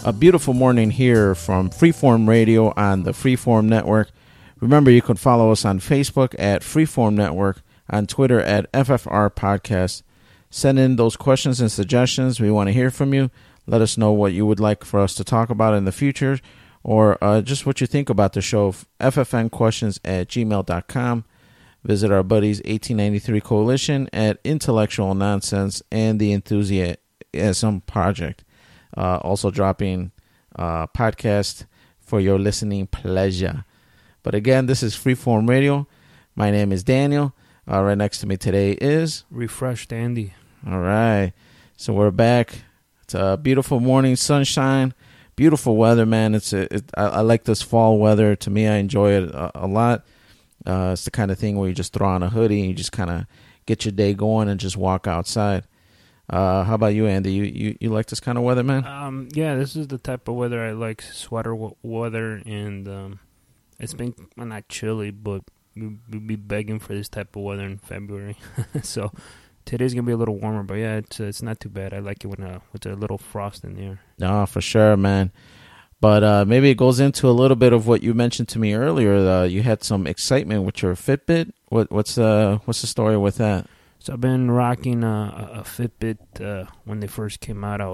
A beautiful morning here from Freeform Radio on the Freeform Network. Remember, you can follow us on Facebook at Freeform Network, on Twitter at FFR Podcast. Send in those questions and suggestions. We want to hear from you. Let us know what you would like for us to talk about in the future, or just what you think about the show. ffnquestions@gmail.com. Visit our buddies 1893 Coalition at Intellectual Nonsense and the Enthusiasm Project. Also dropping podcast for your listening pleasure. But again, this is Freeform Radio. My name is Daniel. Right next to me today is Refreshed Andy. All right. So we're back. It's a beautiful morning, sunshine, beautiful weather, man. I like this fall weather. To me, I enjoy it a lot. It's the kind of thing where you just throw on a hoodie and you just kind of get your day going and just walk outside. How about you, Andy? You like this kind of weather, man? Yeah, this is the type of weather I like, sweater weather, and it's been not chilly, but we'll be begging for this type of weather in February. So today's going to be a little warmer, but yeah, it's not too bad. I like it with a little frost in the air. No, for sure, man. But maybe it goes into a little bit of what you mentioned to me earlier. You had some excitement with your Fitbit. What's the story with that? So I've been rocking a Fitbit. When they first came out,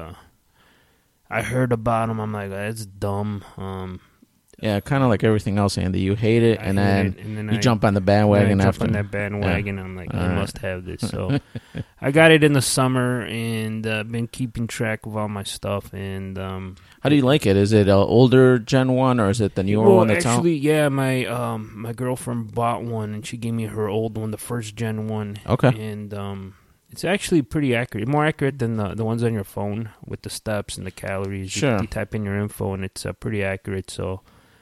I heard about them. I'm like, that's dumb. Yeah, kind of like everything else, Andy. You hate it, and then you jump on the bandwagon after. On that bandwagon, yeah. I'm like, I must have this. So I got it in the summer, and been keeping track of all my stuff. And how do you like it? Is it an older Gen 1, or is it the newer one that's out? Actually, yeah, my girlfriend bought one, and she gave me her old one, the first Gen 1. Okay. And it's actually pretty accurate, more accurate than the ones on your phone with the steps and the calories. Sure. You type in your info, and it's pretty accurate. So.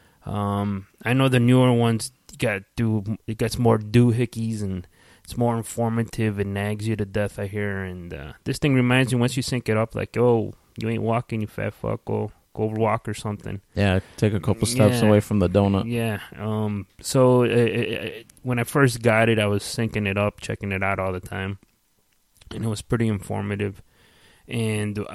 I know the newer ones it gets more doohickeys and it's more informative and nags you to death, I hear. And this thing reminds you, once you sync it up, like, oh, you ain't walking, you fat fuck, go walk or something. Yeah, take a couple steps away from the donut. Yeah. So when I first got it, I was syncing it up, checking it out all the time, and it was pretty informative. And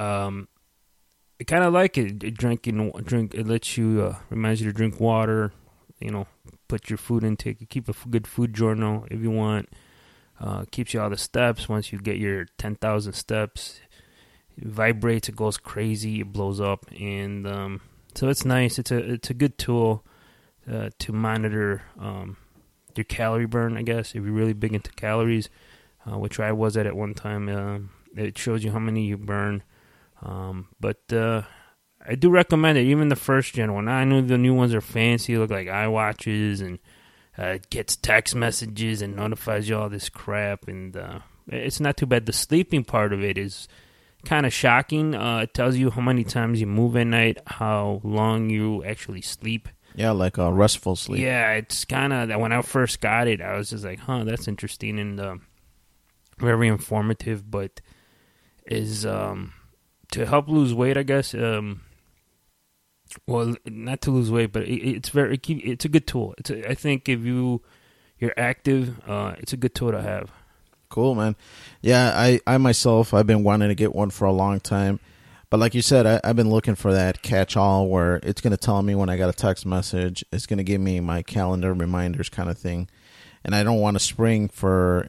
I kind of like it. It lets you, reminds you to drink water, put your food intake. You keep a good food journal if you want. Keeps you all the steps. Once you get your 10,000 steps, it vibrates, it goes crazy, it blows up. And so it's nice. It's a good tool to monitor your calorie burn, I guess, if you're really big into calories, which I was at one time. It shows you how many you burn. But I do recommend it, even the first gen one. I know the new ones are fancy, look like iWatches, and it gets text messages and notifies you all this crap, and it's not too bad. The sleeping part of it is kind of shocking. It tells you how many times you move at night, how long you actually sleep. Yeah, like a restful sleep. Yeah, it's kind of, when I first got it, I was just like, that's interesting and very informative, but is... to help lose weight, I guess. Well, not to lose weight, but it's a good tool. I think if you're active, it's a good tool to have. Cool, man. Yeah, I myself, I've been wanting to get one for a long time. But like you said, I've been looking for that catch-all where it's going to tell me when I got a text message. It's going to give me my calendar reminders kind of thing. And I don't want to spring for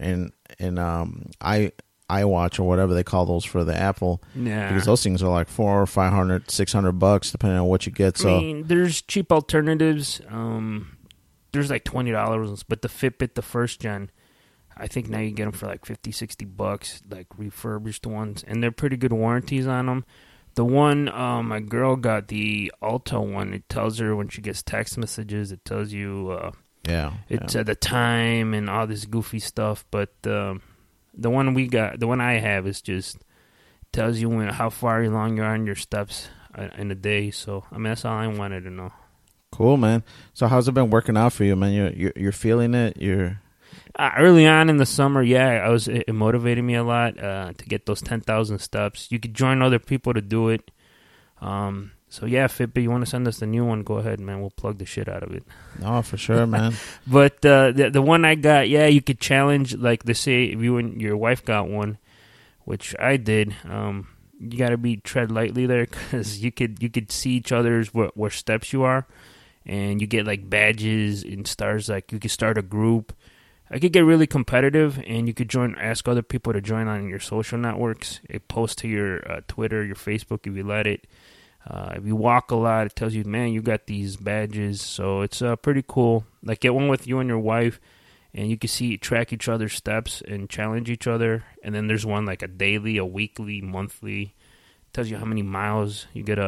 iWatch or whatever they call those for the Apple. Yeah. Because those things are like $400 or $500, $600 depending on what you get. So I mean, there's cheap alternatives. There's like $20, but the Fitbit, the first gen, I think now you get them for like $50-$60, like refurbished ones, and they're pretty good warranties on them. The one my girl got, the Alta one, it tells her when she gets text messages, it tells you the time and all this goofy stuff, but the one I have is just tells you how far along you are in your steps in a day. So, I mean, that's all I wanted to know. Cool, man. So how's it been working out for you, man? You're feeling it? Early on in the summer, it motivated me a lot to get those 10,000 steps. You could join other people to do it. So, yeah, Fitbit, you want to send us the new one, go ahead, man. We'll plug the shit out of it. No, for sure, man. But the one I got, you could challenge, like they say, if you and your wife got one, which I did, you got to be tread lightly there because you could see each other's where steps you are, and you get like badges and stars. Like you could start a group. I could get really competitive, and you could ask other people to join on your social networks. It posts to your Twitter, your Facebook if you let it. If you walk a lot, it tells you, man, you got these badges. So it's pretty cool. Like get one with you and your wife, and you can track each other's steps and challenge each other. And then there's one like a daily, a weekly, monthly. It tells you how many miles you get.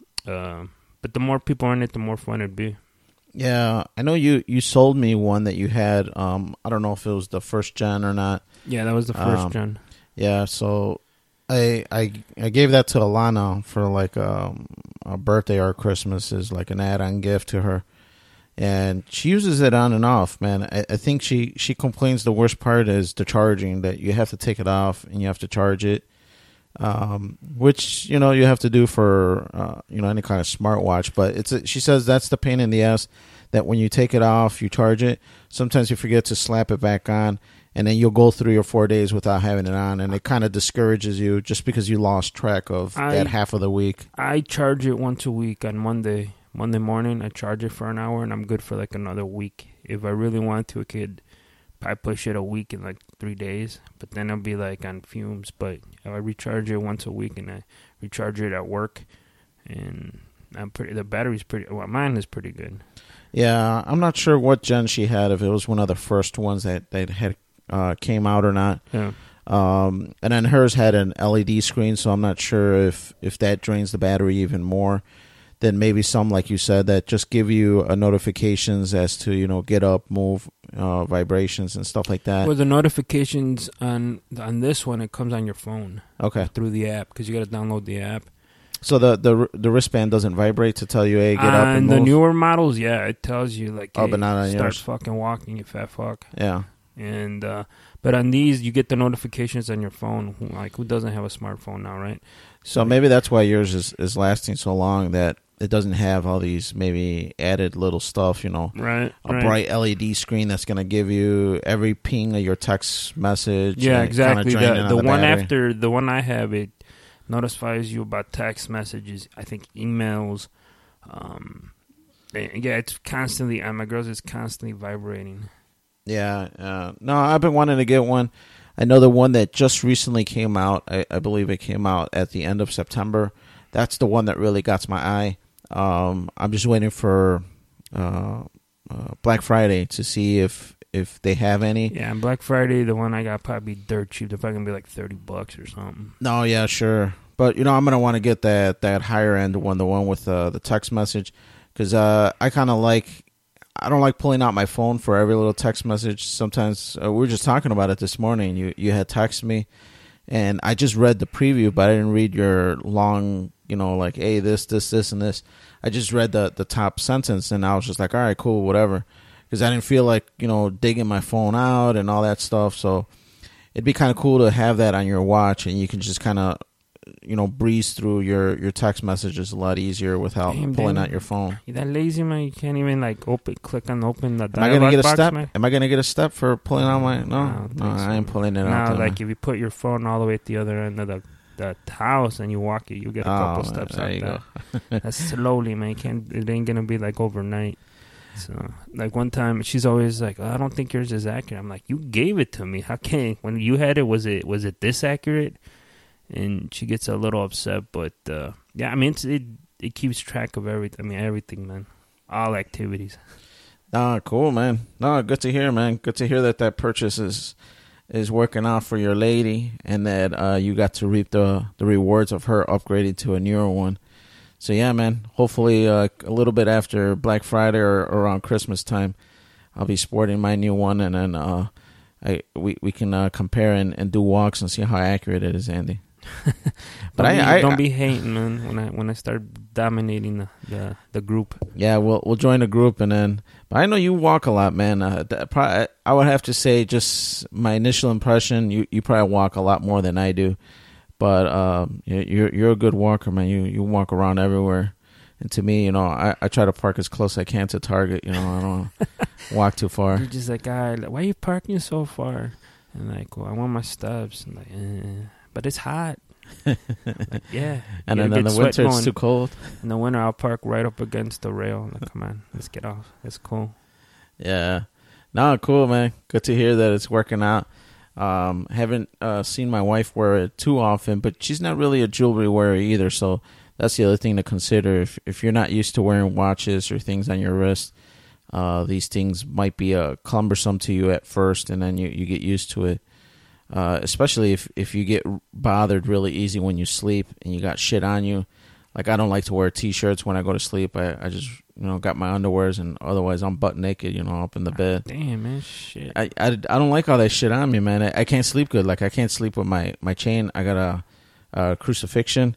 But the more people are in it, the more fun it'd be. Yeah, I know you sold me one that you had. I don't know if it was the first gen or not. Yeah, that was the first gen. Yeah, so I gave that to Alana for like a birthday or Christmas as like an add-on gift to her, and she uses it on and off. Man, I think she complains the worst part is the charging, that you have to take it off and you have to charge it, which you have to do for any kind of smartwatch. But she says that's the pain in the ass, that when you take it off, you charge it, sometimes you forget to slap it back on. And then you'll go 3 or 4 days without having it on, and it kind of discourages you just because you lost track of that half of the week. I charge it once a week on Monday morning. I charge it for an hour, and I'm good for like another week. If I really want to, I could probably push it a week in like 3 days, but then I'll be like on fumes. But I recharge it once a week, and I recharge it at work, and the battery's mine is pretty good. Yeah, I'm not sure what gen she had, if it was one of the first ones that had came out or not. Yeah. And then hers had an LED screen, so I'm not sure if that drains the battery even more than maybe some, like you said, that just give you notifications as to, get up, move, vibrations and stuff like that. Well, the notifications on this one, it comes on your phone. Okay. Through the app, because you got to download the app. So the wristband doesn't vibrate to tell you, hey, get up and move? On the newer models, yeah, it tells you, like, hey, but not on start yours. fucking walking, you fat fuck. Yeah. And but on these, you get the notifications on your phone. Like, who doesn't have a smartphone now, right? So maybe that's why yours is lasting so long, that it doesn't have all these maybe added little stuff, Right. Bright LED screen that's going to give you every ping of your text message. Yeah, exactly. The one battery. the one I have, it notifies you about text messages, I think emails. Yeah, it's constantly, my girl's is constantly vibrating. Yeah. No, I've been wanting to get one. I know the one that just recently came out, I believe it came out at the end of September. That's the one that really got my eye. I'm just waiting for Black Friday to see if they have any. Yeah, on Black Friday, the one I got probably dirt cheap. They're probably going to be like $30 or something. No, yeah, sure. But, I'm going to want to get that higher end one, the one with the text message. Because I kind of I don't like pulling out my phone for every little text message. Sometimes, we were just talking about it this morning. You had texted me, and I just read the preview, but I didn't read your long, like, hey, this, and this. I just read the top sentence, and I was just like, all right, cool, whatever. Because I didn't feel like, digging my phone out and all that stuff. So it'd be kind of cool to have that on your watch, and you can just kind of, breeze through your text messages a lot easier without pulling out your phone. You're that lazy, man. You can't even click on open the Am I gonna get a box, step? man? Am I gonna get a step for pulling out my? No, I ain't pulling it out. No, like if you put your phone all the way at the other end of the house and you walk it, you get a couple steps out there. That's slowly, man. It ain't gonna be like overnight. So, like one time, she's always like, I don't think yours is accurate. I'm like, you gave it to me. How can when you had it? Was it this accurate? And she gets a little upset, but yeah, I mean it keeps track of everything. I mean everything, man, all activities. Cool, man. No, good to hear, man. Good to hear that purchase is working out for your lady, and that you got to reap the rewards of her upgrading to a newer one. So yeah, man. Hopefully, a little bit after Black Friday or around Christmas time, I'll be sporting my new one, and then we can compare and do walks and see how accurate it is, Andy. But don't be hating, man. When I start dominating the group. Yeah, we'll join the group, and then. But I know you walk a lot, man. I would have to say, just my initial impression, you probably walk a lot more than I do. But you're a good walker, man. You walk around everywhere, and to me, I try to park as close as I can to Target. I don't walk too far. You're just like, why are you parking so far? And like, well, I want my steps. And like, but it's hot. Like, yeah. And then in the winter, it's too cold. In the winter, I'll park right up against the rail. Like, come on, let's get off. It's cool. Yeah. No, cool, man. Good to hear that it's working out. Haven't seen my wife wear it too often, but she's not really a jewelry wearer either. So that's the other thing to consider. If you're not used to wearing watches or things on your wrist, these things might be cumbersome to you at first, and then you get used to it. Especially if you get bothered really easy when you sleep and you got shit on you. Like, I don't like to wear T-shirts when I go to sleep. I just, got my underwears, and otherwise I'm butt naked, up in the bed. Damn, man, shit. I don't like all that shit on me, man. I can't sleep good. Like, I can't sleep with my chain. I got a crucifixion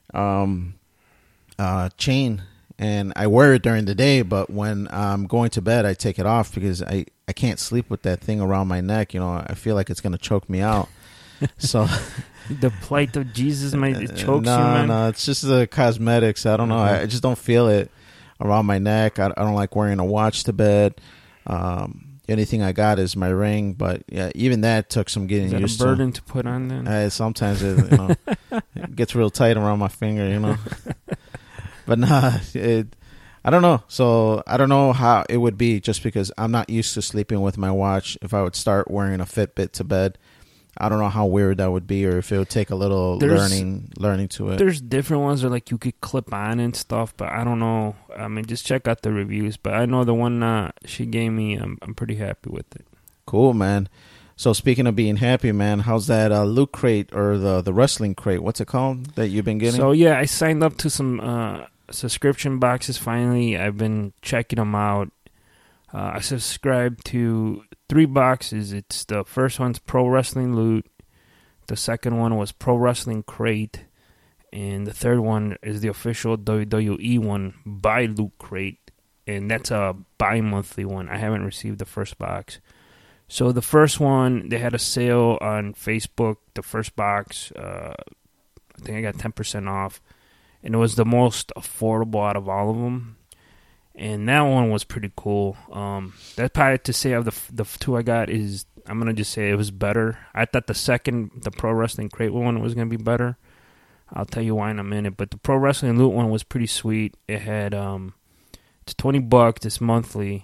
chain, and I wear it during the day, but when I'm going to bed, I take it off because I can't sleep with that thing around my neck. I feel like it's going to choke me out. So the plight of Jesus might choke you, man. No, it's just the cosmetics. I don't know. I just don't feel it around my neck. I don't like wearing a watch to bed. The only thing I got is my ring, but yeah, even that took some getting used to. Is that a burden to put on then? Sometimes it gets real tight around my finger, But nah, I don't know. So I don't know how it would be, just because I'm not used to sleeping with my watch. If I would start wearing a Fitbit to bed, I don't know how weird that would be, or if it would take a little learning to it. There's different ones that like you could clip on and stuff, but I don't know. I mean, just check out the reviews. But I know the one she gave me, I'm pretty happy with it. Cool, man. So speaking of being happy, man, how's that Loot Crate, or the wrestling crate? What's it called that you've been getting? So yeah, I signed up to some subscription boxes finally. I've been checking them out. I subscribed to 3 boxes. It's the first one's Pro Wrestling Loot. The second one was Pro Wrestling Crate. And the third one is the official WWE one by Loot Crate. And that's a bi-monthly one. I haven't received the first box. So the first one, they had a sale on Facebook. The first box, I think I got 10% off. And it was the most affordable out of all of them. And that one was pretty cool. That's probably to say of the 2 I got is, I'm going to just say it was better. I thought the Pro Wrestling Crate one was going to be better. I'll tell you why in a minute. But the Pro Wrestling Loot one was pretty sweet. It had, it's $20, it's monthly.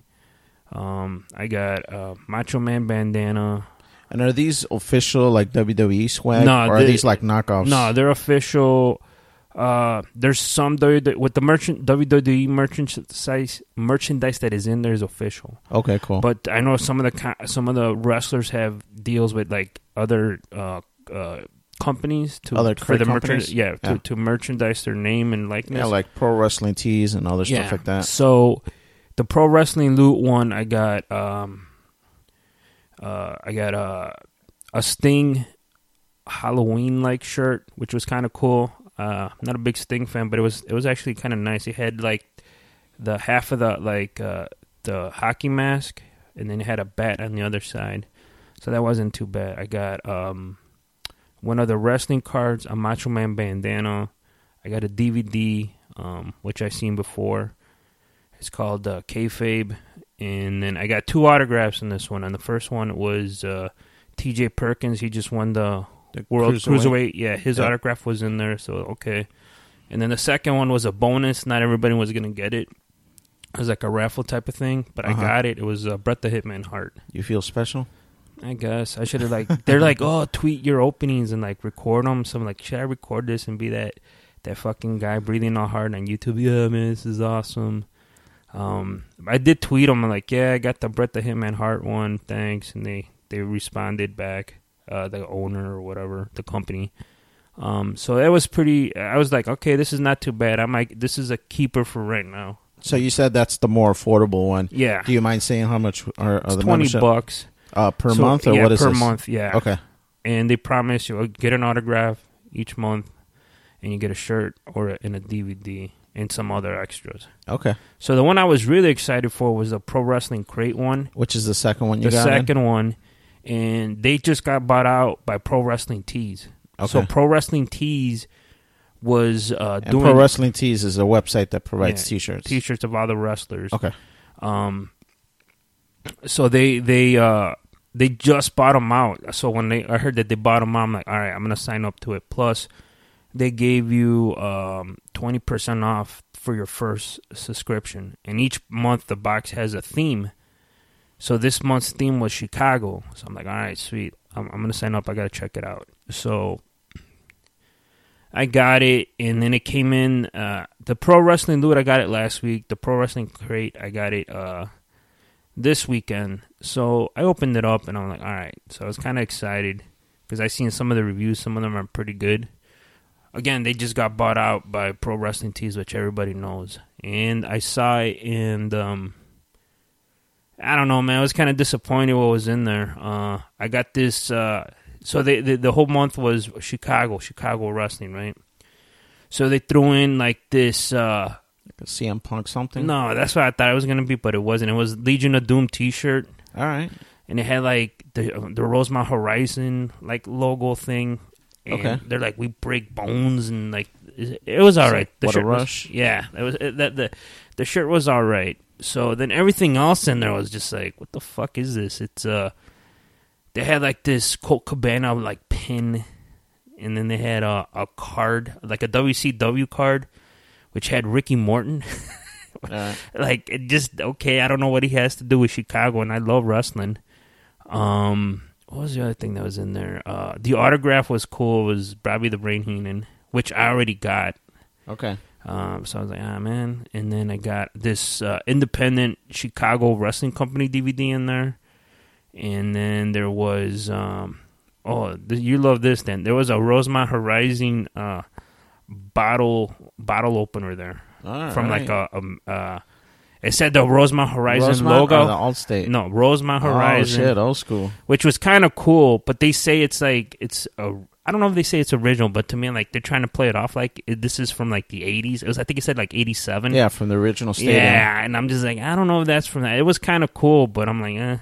I got Macho Man bandana. And are these official, like, WWE swag? No, or are these like knockoffs? No, they're official. There's some with the WWE merchandise that is in there is official. Okay, cool. But I know some of the wrestlers have deals with like other companies for the merchandise. Yeah, to merchandise their name and likeness. Yeah, like Pro Wrestling Tees and other stuff like that. So the Pro Wrestling Loot one, I got a Sting Halloween-like shirt, which was kind of cool. Not a big Sting fan, but it was actually kind of nice. It had like the half of the hockey mask, and then it had a bat on the other side, so that wasn't too bad. I got one of the wrestling cards, a Macho Man bandana. I got a DVD, which I've seen before. It's called Kayfabe, and then I got 2 autographs in this one. And the first one was T.J. Perkins. He just won the World Cruiserweight. Yeah, his autograph was in there, so okay. And then the second one was a bonus. Not everybody was going to get it. It was like a raffle type of thing, but I got it. It was Bret the Hitman Hart. You feel special? I guess. I should have, they're like, oh, tweet your openings and, record them. So I'm like, should I record this and be that fucking guy breathing all hard on YouTube? Yeah, man, this is awesome. I did tweet them. I'm like, yeah, I got the Bret the Hitman Hart one. Thanks. And they responded back. The owner or whatever, the company. So that was pretty. I was like, okay, this is not too bad. I'm like, this is a keeper for right now. So you said that's the more affordable one. Yeah. Do you mind saying how much are the $20 per month, or what is per this? month? Yeah. Okay. And they promise you'll get an autograph each month, and you get a shirt or a DVD and some other extras. Okay. So the one I was really excited for was the Pro Wrestling Crate one. Which is the second one you got? The second one. And they just got bought out by Pro Wrestling Tees. Okay. So Pro Wrestling Tees was doing... Pro Wrestling Tees is a website that provides T-shirts. T-shirts of other wrestlers. Okay. So they just bought them out. So when I heard that they bought them out, I'm like, all right, I'm going to sign up to it. Plus, they gave you 20% off for your first subscription. And each month the box has a theme. So this month's theme was Chicago. So I'm like, all right, sweet. I'm going to sign up. I got to check it out. So I got it, and then it came in. The Pro Wrestling Loot, I got it last week. The Pro Wrestling Crate, I got it this weekend. So I opened it up, and I'm like, all right. So I was kind of excited because I seen some of the reviews. Some of them are pretty good. Again, they just got bought out by Pro Wrestling Tees, which everybody knows. And I saw it, and I don't know, man. I was kind of disappointed what was in there. I got this. So the whole month was Chicago wrestling, right? So they threw in like this. Like a CM Punk something? No, that's what I thought it was going to be, but it wasn't. It was Legion of Doom T-shirt. All right. And it had like the Rosemont Horizon like logo thing. And okay. They're like, we break bones, and like it was all right. The what shirt a rush! Yeah, it was the shirt was all right. So then everything else in there was just like, what the fuck is this? It's they had like this Colt Cabana like pin, and then they had a card, like a WCW card, which had Ricky Morton. Like, it just, okay, I don't know what he has to do with Chicago, and I love wrestling. What was the other thing that was in there? The autograph was cool. It was Bobby the Brain Heenan, which I already got. Okay. So I was like, man. And then I got this independent Chicago Wrestling Company DVD in there. And then there was, you love this then. There was a Rosemont Horizon bottle opener there. From right. Like it said the Rosemont Horizon logo. Or the Allstate? No, Rosemont Horizon. Oh, shit, old school. Which was kind of cool, but they say it's like, I don't know if they say it's original, but to me, like, they're trying to play it off like this is from like the 80s. I think it said like 87. Yeah, from the original stadium. Yeah, and I'm just like, I don't know if that's from that. It was kind of cool, but I'm like, eh.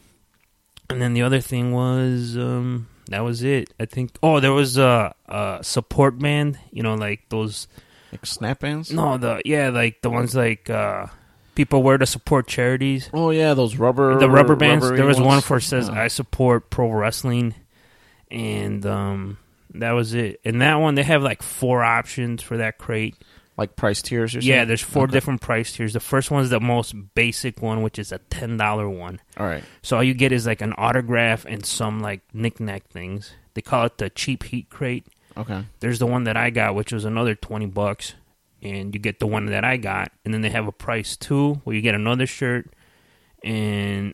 And then the other thing was, that was it. I think, there was a support band, like those. Like snap bands? No, like the ones like people wear to support charities. Oh, yeah, those rubber bands. There was one for says, yeah. I support pro wrestling. And that was it. And that one, they have like 4 options for that crate. Like price tiers or something? Yeah, there's 4 different price tiers. The first one's the most basic one, which is a $10 one. All right. So all you get is like an autograph and some like knick-knack things. They call it the cheap heat crate. Okay. There's the one that I got, which was another $20. And you get the one that I got. And then they have a price 2 where you get another shirt. And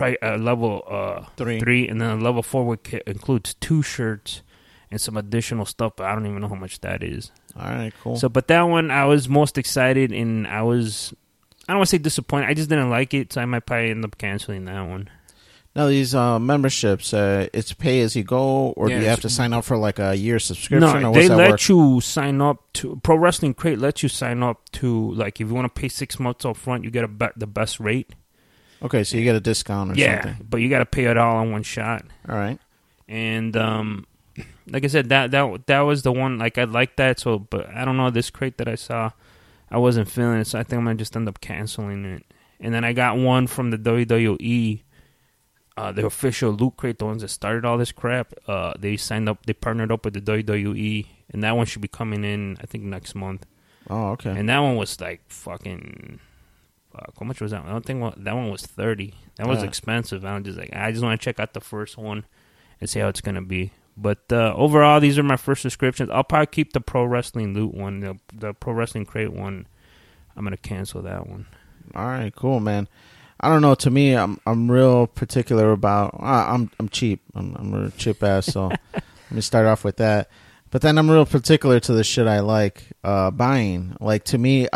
level 3, and then a level 4 includes 2 shirts and some additional stuff, but I don't even know how much that is. All right, cool. So, but that one I was most excited, and I don't want to say disappointed. I just didn't like it, so I might probably end up canceling that one. Now, these memberships, it's pay as you go, or do you have to sign up for like a year subscription? No, or they let work? you sign up to Pro Wrestling Crate. Lets you sign up to, like, if you want to pay 6 months up front, you get the best rate. Okay, so you get a discount or something. Yeah, but you got to pay it all in one shot. All right. And like I said, that was the one. Like, I liked that. So, but I don't know, this crate that I saw, I wasn't feeling it. So I think I'm gonna just end up canceling it. And then I got one from the WWE, the official Loot Crate, the ones that started all this crap. They partnered up with the WWE, and that one should be coming in, I think, next month. Oh, okay. And that one was like fucking. How much was that one? I don't think that one was $30. That was expensive. I just want to check out the first one and see how it's gonna be. But overall, these are my first subscriptions. I'll probably keep the Pro Wrestling Loot one, the Pro Wrestling Crate one. I'm gonna cancel that one. All right, cool, man. I don't know. To me, I'm real particular about. I'm cheap. I'm a cheap ass. So let me start off with that. But then I'm real particular to the shit I like buying. Like, to me,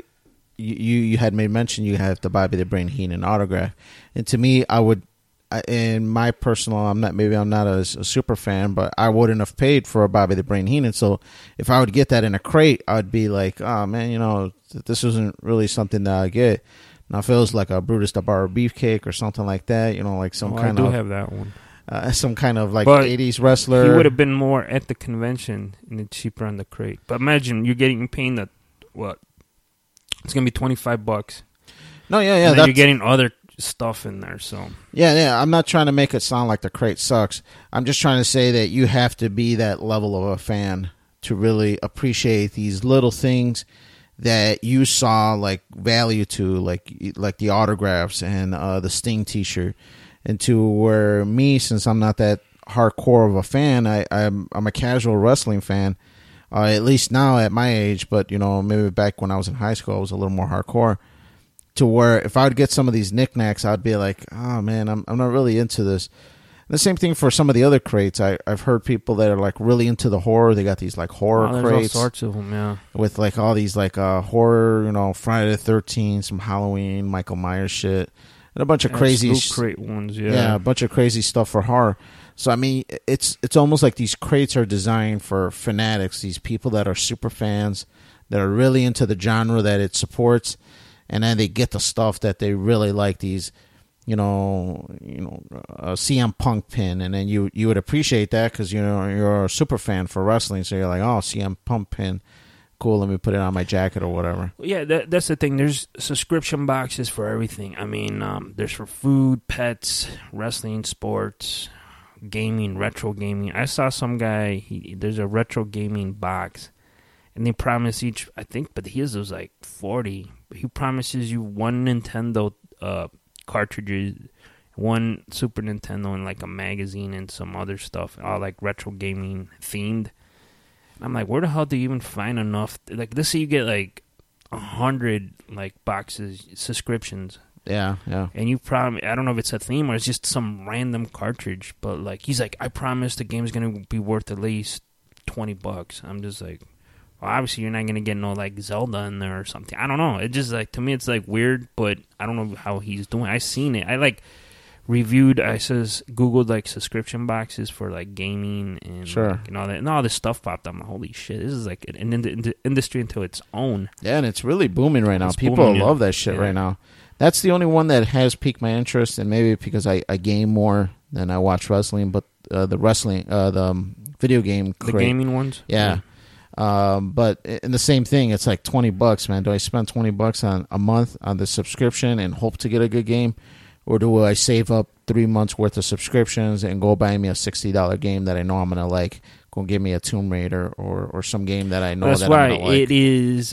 You had made mention you have the Bobby the Brain Heenan autograph, and to me, in my personal, I'm not a super fan, but I wouldn't have paid for a Bobby the Brain Heenan. So if I would get that in a crate, I'd be like, oh man, this isn't really something that I get. Now if it was like a Brutus the Barber Beefcake or something like that, like some kind of. I do have that one. Some kind of like 80s wrestler. He would have been more at the convention and it's cheaper on the crate. But imagine you're paying what? It's gonna be $25. No, yeah. And then you're getting other stuff in there, so yeah. I'm not trying to make it sound like the crate sucks. I'm just trying to say that you have to be that level of a fan to really appreciate these little things that you saw like value to, like the autographs and the Sting T-shirt, and to where me, since I'm not that hardcore of a fan, I'm a casual wrestling fan, at least now at my age, but maybe back when I was in high school I was a little more hardcore, to where if I would get some of these knickknacks I'd be like, oh man, I'm not really into this. And the same thing for some of the other crates. I've heard people that are like really into the horror. They got these like horror crates, all sorts of them, yeah, with like all these like horror, Friday the 13th, some Halloween, Michael Myers shit, and a bunch of crazy crate ones, yeah, a bunch of crazy stuff for horror. So I mean, it's almost like these crates are designed for fanatics, these people that are super fans, that are really into the genre that it supports, and then they get the stuff that they really like. These, a CM Punk pin, and then you would appreciate that because you're a super fan for wrestling, so you're like, oh, CM Punk pin, cool, let me put it on my jacket or whatever. Yeah, that's the thing. There's subscription boxes for everything. I mean, there's for food, pets, wrestling, sports, gaming, retro gaming. I saw some guy, there's a retro gaming box, and they promise each, I think, but his was like 40. He promises you one Nintendo cartridges, one Super Nintendo, and like a magazine and some other stuff, all like retro gaming themed. I'm like, where the hell do you even find enough? Like, let's say you get like 100 like boxes, subscriptions. Yeah. And you probably, I don't know if it's a theme or it's just some random cartridge, but like, he's like, I promise the game's going to be worth at least $20. I'm just like, well, obviously you're not going to get no like Zelda in there or something. I don't know. It just like, to me, it's like weird, but I don't know how he's doing. I seen it. I like reviewed, Googled like subscription boxes for like gaming and sure, like, and all that, and all this stuff popped up. I'm like, holy shit, this is like an industry into its own. Yeah, and it's really booming right now. People love that shit right now. That's the only one that has piqued my interest, and maybe because I game more than I watch wrestling, but the video game crate. The gaming ones? Yeah. But in the same thing, it's like $20, man. Do I spend $20 on a month on the subscription and hope to get a good game? Or do I save up 3 months worth of subscriptions and go buy me a $60 game that I know I'm going to like? Go give me a Tomb Raider or some game that I know that I'm going to like. That's why it is...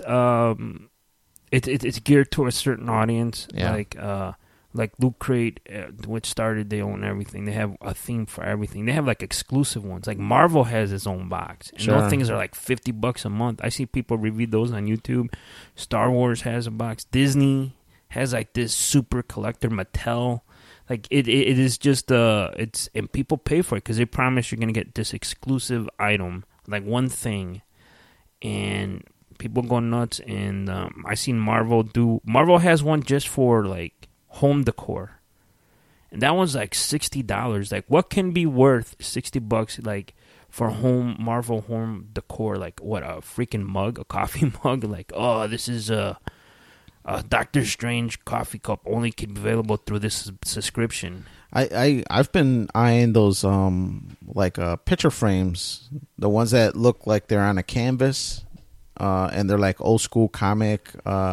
It's geared to a certain audience, like Loot Crate, which started, they own everything. They have a theme for everything. They have like exclusive ones. Like Marvel has its own box, and those things are like $50 a month. I see people review those on YouTube. Star Wars has a box. Disney has like this super collector. Mattel, like it is just and people pay for it because they promise you're gonna get this exclusive item, like one thing, and people go nuts. And I seen Marvel has one just for like home decor, and that one's like $60. Like, what can be worth $60 like for Marvel home decor? Like, what, a freaking mug, a coffee mug? Like, oh, this is a Doctor Strange coffee cup, only can be available through this subscription. I've been eyeing those like picture frames, the ones that look like they're on a canvas. And they're like old school comic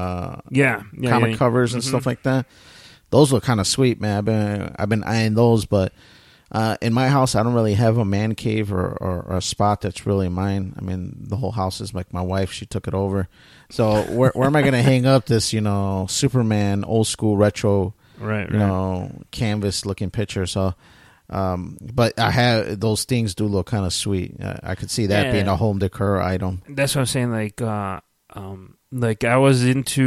covers and stuff like that. Those look kind of sweet, man. I've been eyeing those, but in my house, I don't really have a man cave or a spot that's really mine. I mean, the whole house is like my wife. She took it over. So where am I going to hang up this, Superman old school retro, canvas looking picture? So. But I have those things do look kind of sweet. I could see that being a home decor item. That's what I'm saying. Like I was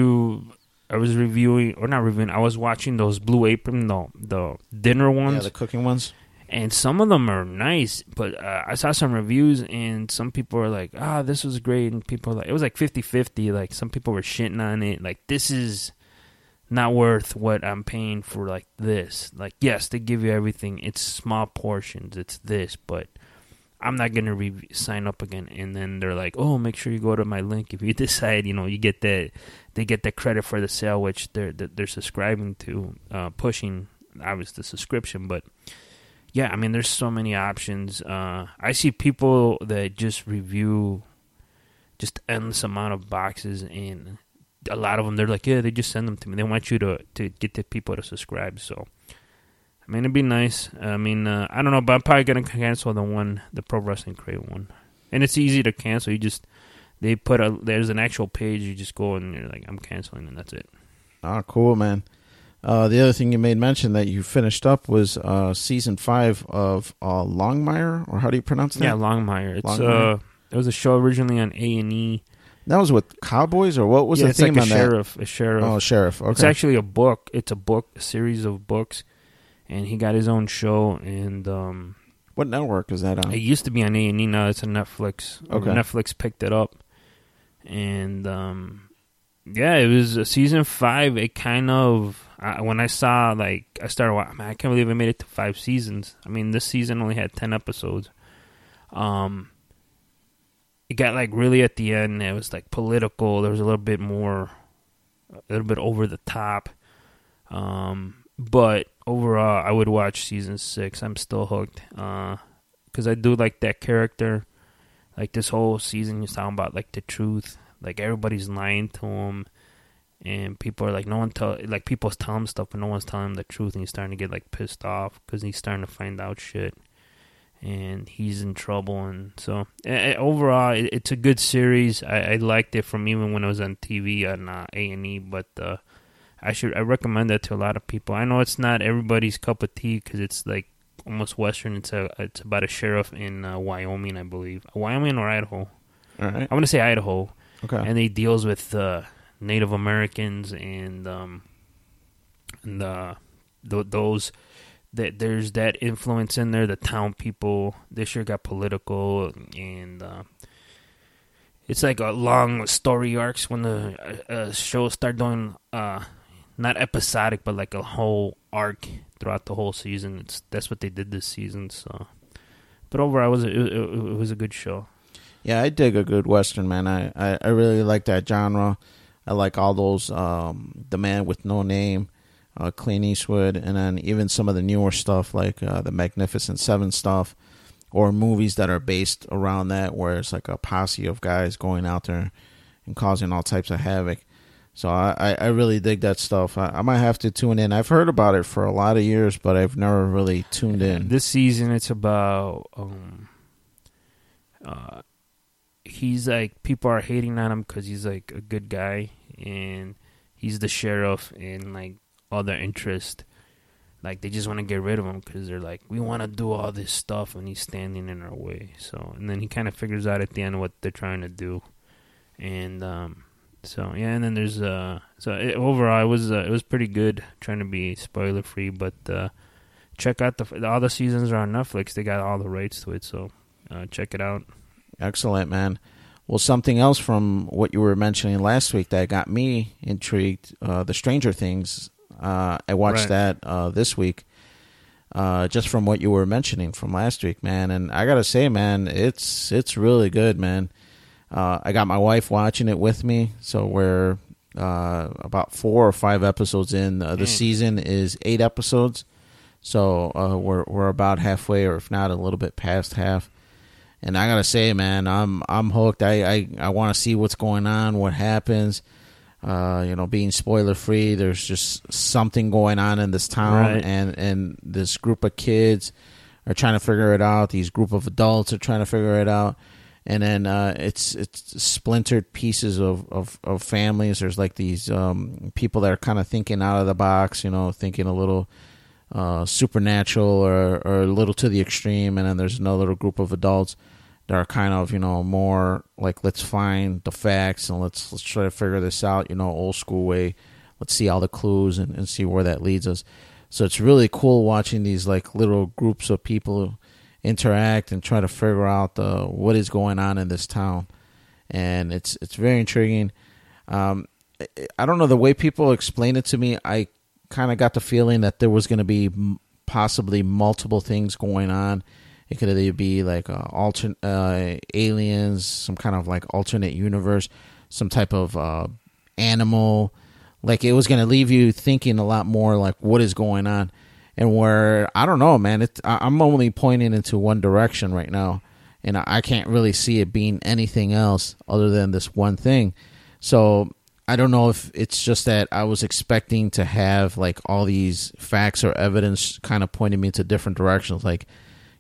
reviewing, or not reviewing. I was watching those Blue Apron, the dinner ones, the cooking ones, and some of them are nice. But I saw some reviews, and some people were like, this was great," and people were like, it was like 50-50. Like, some people were shitting on it. Like, this is not worth what I'm paying for, like this. Like, yes, they give you everything. It's small portions. It's this, but I'm not going to sign up again. And then they're like, oh, make sure you go to my link. If you decide, you get that, they get the credit for the sale, which they're subscribing to, pushing, obviously, the subscription. But yeah, I mean, there's so many options. I see people that just review just endless amount of boxes, and a lot of them, they're like, yeah, they just send them to me. They want you to get the people to subscribe. So, I mean, it'd be nice. I mean, I don't know, but I'm probably going to cancel the Pro Wrestling Crate one. and it's easy to cancel. There's an actual page. You just go and you're like, I'm canceling, and that's it. Oh, cool, man. The other thing you made mention that you finished up was season 5 of Longmire, or how do you pronounce that? Yeah, Longmire. It was a show originally on A&E. That was with cowboys, or what was the theme on that? A sheriff. Oh, sheriff. Okay. It's actually a book. It's a series of books, and he got his own show. And what network is that on? It used to be on A&E. Now it's on Netflix. Okay. Netflix picked it up, and it was season 5. It kind of when I saw I started watching. I can't believe I made it to 5 seasons. I mean, this season only had 10 episodes. It got really at the end. It was political. There was a little bit over the top. But overall, I would watch season 6. I'm still hooked because I do like that character. This whole season, he's talking about the truth. Everybody's lying to him, and people are people's telling him stuff, but no one's telling him the truth, and he's starting to get pissed off because he's starting to find out shit. And he's in trouble, and so overall, it's a good series. I liked it from even when it was on TV on A&E, but I recommend that to a lot of people. I know it's not everybody's cup of tea because it's almost Western. It's about a sheriff in Wyoming, I believe, Wyoming or Idaho. All right, I want to say Idaho. Okay, and he deals with Native Americans and those. That there's that influence in there. The town people, they sure got political, and it's a long story arcs when the shows start doing not episodic, but a whole arc throughout the whole season. That's what they did this season. So, but overall, it was a good show. Yeah, I dig a good Western, man. I really like that genre. I like all those The Man with No Name. Clint Eastwood, and then even some of the newer stuff the Magnificent Seven stuff, or movies that are based around that, where it's a posse of guys going out there and causing all types of havoc. So I really dig that stuff. I might have to tune in. I've heard about it for a lot of years, but I've never really tuned in. This season, it's about he's people are hating on him because he's a good guy, and he's the sheriff, and all their interest, they just want to get rid of him because they're we want to do all this stuff, and he's standing in our way. So, and then he kind of figures out at the end what they're trying to do, and and then there's overall it was pretty good. Trying to be spoiler free, but check out all the seasons are on Netflix. They got all the rights to it, so check it out. Excellent, man. Well, something else from what you were mentioning last week that got me intrigued, the Stranger Things. I watched that this week, just from what you were mentioning from last week, man. And I gotta say, man, it's really good, man. I got my wife watching it with me, so we're about 4 or 5 episodes in. The season is 8 episodes, so we're about halfway, or if not a little bit past half. And I gotta say, man, I'm hooked. I want to see what's going on, what happens. Being spoiler free, there's just something going on in this town, right. and this group of kids are trying to figure it out. These group of adults are trying to figure it out, and then it's splintered pieces of families. There's these people that are kind of thinking out of the box, thinking a little supernatural or a little to the extreme, and then there's another little group of adults that are kind of, more let's find the facts and let's try to figure this out, old school way. Let's see all the clues and see where that leads us. So it's really cool watching these little groups of people interact and try to figure out what is going on in this town. And it's very intriguing. I don't know, the way people explain it to me, I kind of got the feeling that there was going to be possibly multiple things going on. It could either be alternate aliens, some kind of alternate universe, some type of animal. It was going to leave you thinking a lot more what is going on. And where, I don't know, man, I'm only pointing into one direction right now. And I can't really see it being anything else other than this one thing. So I don't know if it's just that I was expecting to have all these facts or evidence kind of pointing me to different directions.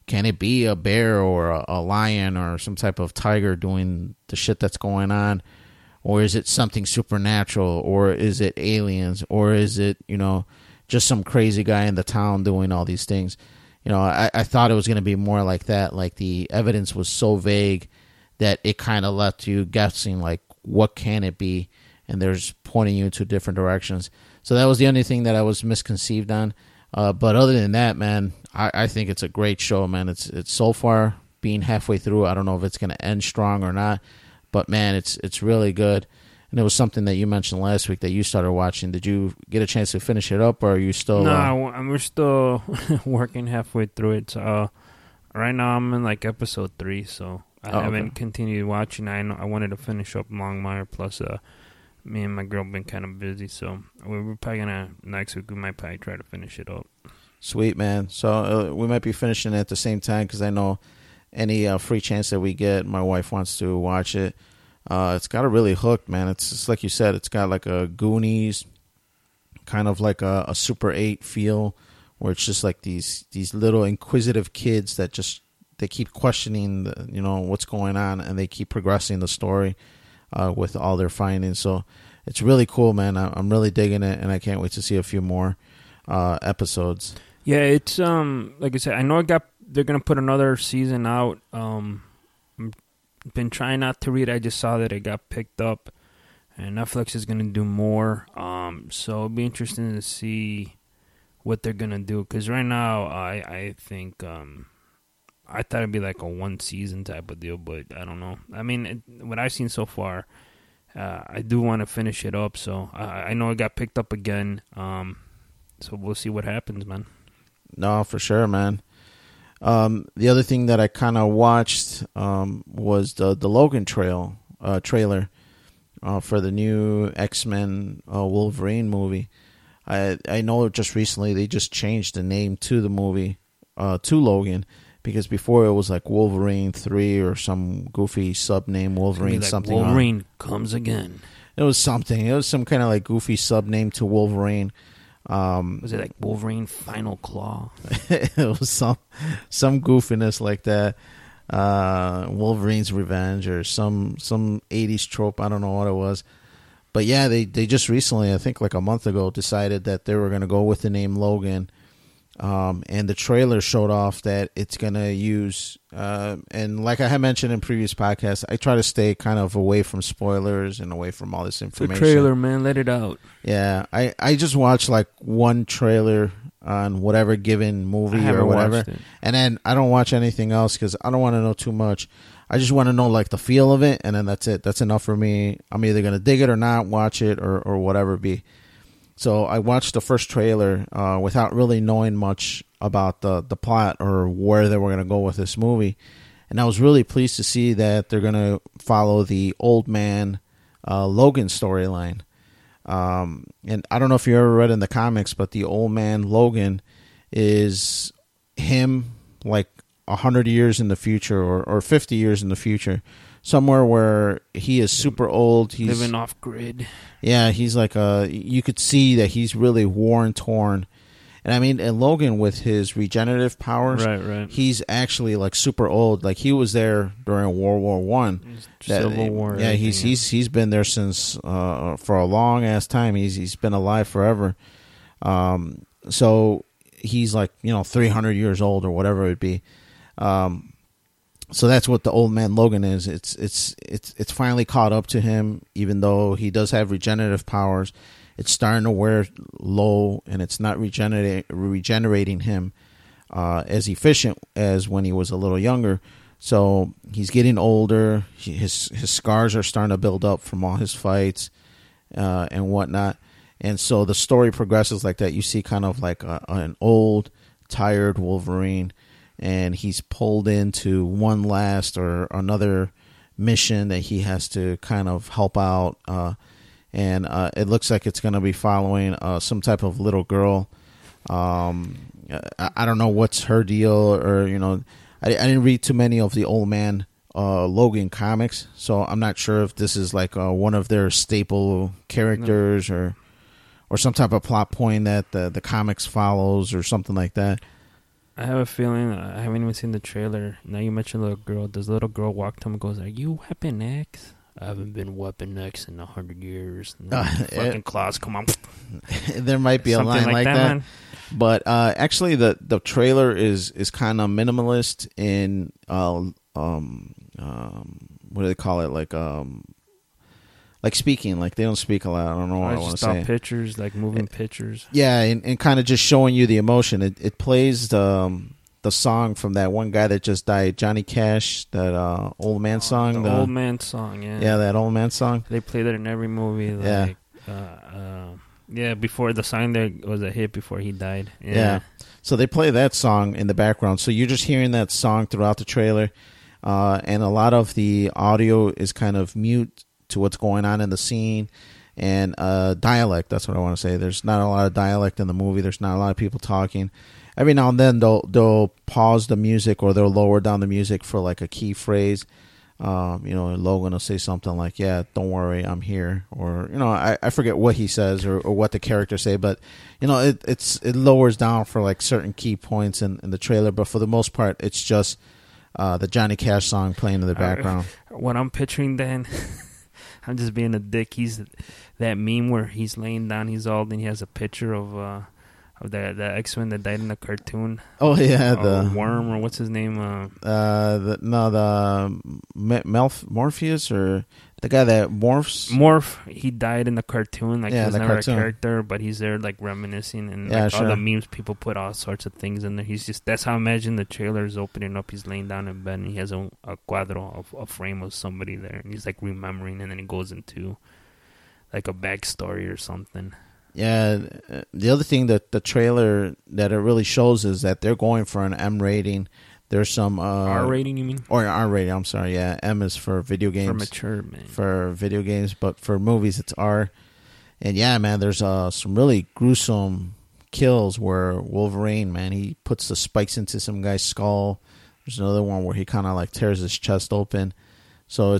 can it be a bear or a lion or some type of tiger doing the shit that's going on? Or is it something supernatural? Or is it aliens? Or is it, just some crazy guy in the town doing all these things? I thought it was going to be more like that. Like the evidence was so vague that it kind of left you guessing, like, what can it be? And there's pointing you to different directions. So that was the only thing that I was misconceived on. But other than that, man, I think it's a great show, man. It's so far being halfway through. I don't know if it's going to end strong or not. But, man, it's really good. And it was something that you mentioned last week that you started watching. Did you get a chance to finish it up, or are you still... No, we're still working halfway through it. So, right now I'm in, like, episode 3, so I haven't continued watching. I wanted to finish up Longmire, plus me and my girl been kind of busy, so we're probably going to... Next week we might probably try to finish it up. Sweet, man. So, we might be finishing it at the same time, because I know... Any free chance that we get, my wife wants to watch it. It's got a really hooked, man. It's just like you said. It's got like a Goonies, kind of like a Super 8 feel, where it's just like these little inquisitive kids that they keep questioning, what's going on, and they keep progressing the story with all their findings. So it's really cool, man. I'm really digging it, and I can't wait to see a few more episodes. Yeah, it's like I said, I know they're gonna put another season out. Been trying not to read. I just saw that it got picked up, and Netflix is gonna do more. So it'll be interesting to see what they're gonna do. Because right now, I think I thought it'd be like a 1 season type of deal, but I don't know. I mean, what I've seen so far, I do want to finish it up. So I know it got picked up again. So we'll see what happens, man. No, for sure, man. The other thing that I kind of watched was the Logan trailer for the new X-Men Wolverine movie. I know just recently they just changed the name to the movie to Logan, because before it was like Wolverine 3 or some goofy sub-name, Wolverine like something. Wolverine comes again. It was something. It was some kind of like goofy sub-name to Wolverine. Was it like Wolverine Final Claw? It was some goofiness like that. Wolverine's Revenge or some 80s trope. I don't know what it was. But yeah, they just recently, I think like a month ago, decided that they were going to go with the name Logan. And the trailer showed off that it's going to use, and like I had mentioned in previous podcasts, I try to stay kind of away from spoilers and away from all this information. The trailer, man, let it out. Yeah, I just watched like one trailer on whatever given movie or whatever, and then I don't watch anything else because I don't want to know too much. I just want to know like the feel of it, and then that's it. That's enough for me. I'm either going to dig it or not watch it or whatever it be. So I watched the first trailer without really knowing much about the plot or where they were going to go with this movie. And I was really pleased to see that they're going to follow the old man Logan storyline. And I don't know if you ever read in the comics, but the old man Logan is him like 100 years in the future or 50 years in the future. Somewhere where he is super old. He's living off grid. Yeah, he's like you could see that he's really worn, torn. And I mean, and Logan with his regenerative powers, right. He's actually like super old. Like he was there during World War I. Civil War. Yeah, he's been there since for a long ass time. He's been alive forever. So he's like 300 years old or whatever it would be. So that's what the old man Logan is. It's finally caught up to him, even though he does have regenerative powers. It's starting to wear low, and it's not regenerating him as efficient as when he was a little younger. So he's getting older. His scars are starting to build up from all his fights and whatnot. And so the story progresses like that. You see kind of like an old, tired Wolverine, and he's pulled into one last or another mission that he has to kind of help out. And it looks like it's going to be following some type of little girl. I don't know what's her deal, or I didn't read too many of the old man Logan comics, so I'm not sure if this is like one of their staple characters or some type of plot point that the comics follows or something like that. I have a feeling I haven't even seen the trailer. Now you mentioned little girl. This little girl walked him and goes, "Are you Weapon X?" I haven't been Weapon X in 100 years. Fucking claws, come on. There might be a line like that. Man. But actually, the trailer is kind of minimalist in what do they call it? Like speaking, like they don't speak a lot. I don't know what I want to say. Pictures, like moving pictures. Yeah, and kind of just showing you the emotion. It plays the song from that one guy that just died, Johnny Cash, that old man song. The old man song, yeah. Yeah, that old man song. They play that in every movie. Like, yeah, before the song there was a hit before he died. Yeah. So they play that song in the background. So you're just hearing that song throughout the trailer. And a lot of the audio is kind of mute to what's going on in the scene, and dialect. That's what I want to say. There's not a lot of dialect in the movie. There's not a lot of people talking. Every now and then they'll pause the music, or they'll lower down the music for like a key phrase. Logan will say something like, "Yeah, don't worry, I'm here," or I forget what he says or what the characters say, but it lowers down for like certain key points in the trailer. But for the most part, it's just the Johnny Cash song playing in the background. What I'm picturing then. I'm just being a dick. He's that meme where he's laying down, he's old, and he has a picture of the X-Men that died in the cartoon. Oh yeah, the Worm, or what's his name? Morpheus, or the guy that morphs. He died in the cartoon. Like, he was never a character, but he's there like reminiscing, and all the memes people put all sorts of things in there. That's how I imagine the trailer is opening up. He's laying down in bed, and he has a cuadro, a frame of somebody there, and he's like remembering, and then he goes into like a backstory or something. Yeah, the other thing that the trailer that it really shows is that they're going for an M rating. There's some R rating, you mean? Or R rating, I'm sorry. Yeah, M is for video games. For mature, man. For video games, but for movies it's R. And yeah, man, there's some really gruesome kills where Wolverine, man, he puts the spikes into some guy's skull. There's another one where he kind of like tears his chest open. So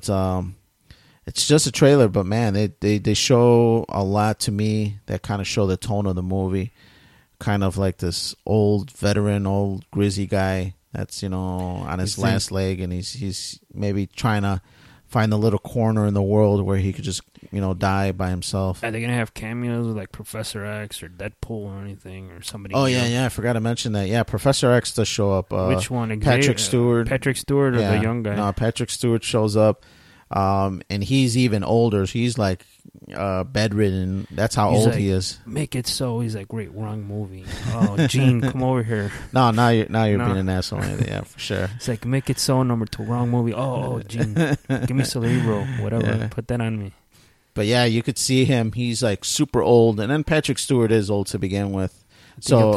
it's just a trailer, but man, they show a lot to me that kind of show the tone of the movie. Kind of like this old veteran, old grizzly guy that's on his last leg, and he's maybe trying to find a little corner in the world where he could just die by himself. Are they gonna have cameos with like Professor X or Deadpool or anything, or somebody? Oh yeah, I forgot to mention that. Yeah, Professor X does show up. Which one? Patrick Stewart. Patrick Stewart, or the young guy? No, Patrick Stewart shows up. And he's even older. So he's like bedridden. That's how old he is. Make it so. He's like, wait, wrong movie. Oh, Gene, come over here. No, now you're being an asshole. Yeah, for sure. It's like, make it so, number 2, wrong movie. Oh, Gene, give me Cerebro, whatever. Yeah. Put that on me. But yeah, you could see him. He's like super old, and then Patrick Stewart is old to begin with. So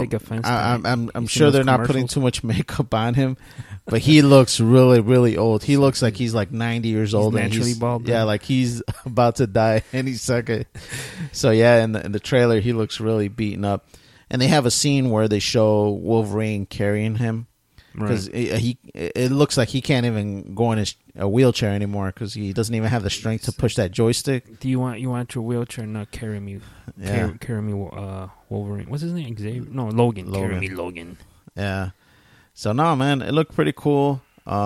I'm sure they're not putting too much makeup on him, but he looks really, really old. He looks like he's like 90 years old. Naturally bald. Yeah, like he's about to die any second. So yeah, in the trailer, he looks really beaten up. And they have a scene where they show Wolverine carrying him, because it looks like he can't even go in a wheelchair anymore, because he doesn't even have the strength to push that joystick. Do you want your wheelchair? Not carry me. Yeah. Carry me. Wolverine. What's his name? Xavier? No, Logan. Carry me, Logan. Yeah. So no, man, it looked pretty cool.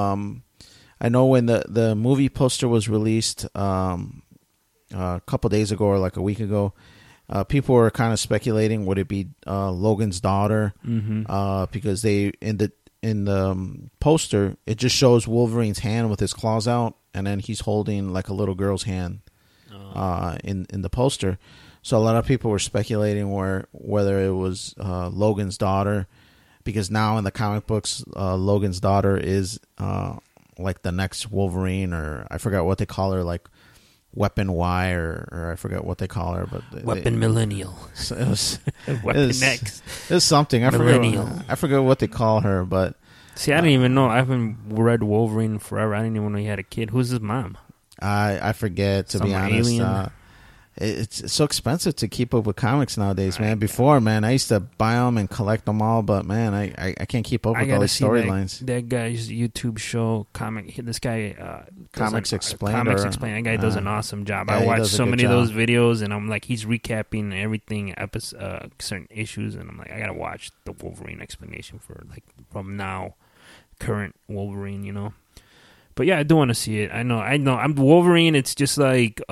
I know when the movie poster was released a couple days ago, or like a week ago, people were kind of speculating would it be Logan's daughter, because they in the poster it just shows Wolverine's hand with his claws out, and then he's holding like a little girl's hand in the poster. So a lot of people were speculating whether it was Logan's daughter, because now in the comic books, Logan's daughter is like the next Wolverine, or I forgot what they call her, like Weapon Y, or I forget what they call her, but Weapon Millennial. So it was Weapon X. It was something. I forget what they call her, but see, I didn't even know. I haven't read Wolverine forever. I didn't even know he had a kid. Who's his mom? I forget, to be honest. it's so expensive to keep up with comics nowadays, man. Before, man, I used to buy them and collect them all, but man, I can't keep up with all the storylines. That guy's YouTube show, this guy, Comics Explained. Comics Explained. That guy does an awesome job. Yeah, I watch so many of those videos, and I'm like, he's recapping everything, certain issues, and I'm like, I gotta watch the Wolverine explanation for like from now, current Wolverine, you know. But yeah, I do want to see it. I know. I'm Wolverine. It's just like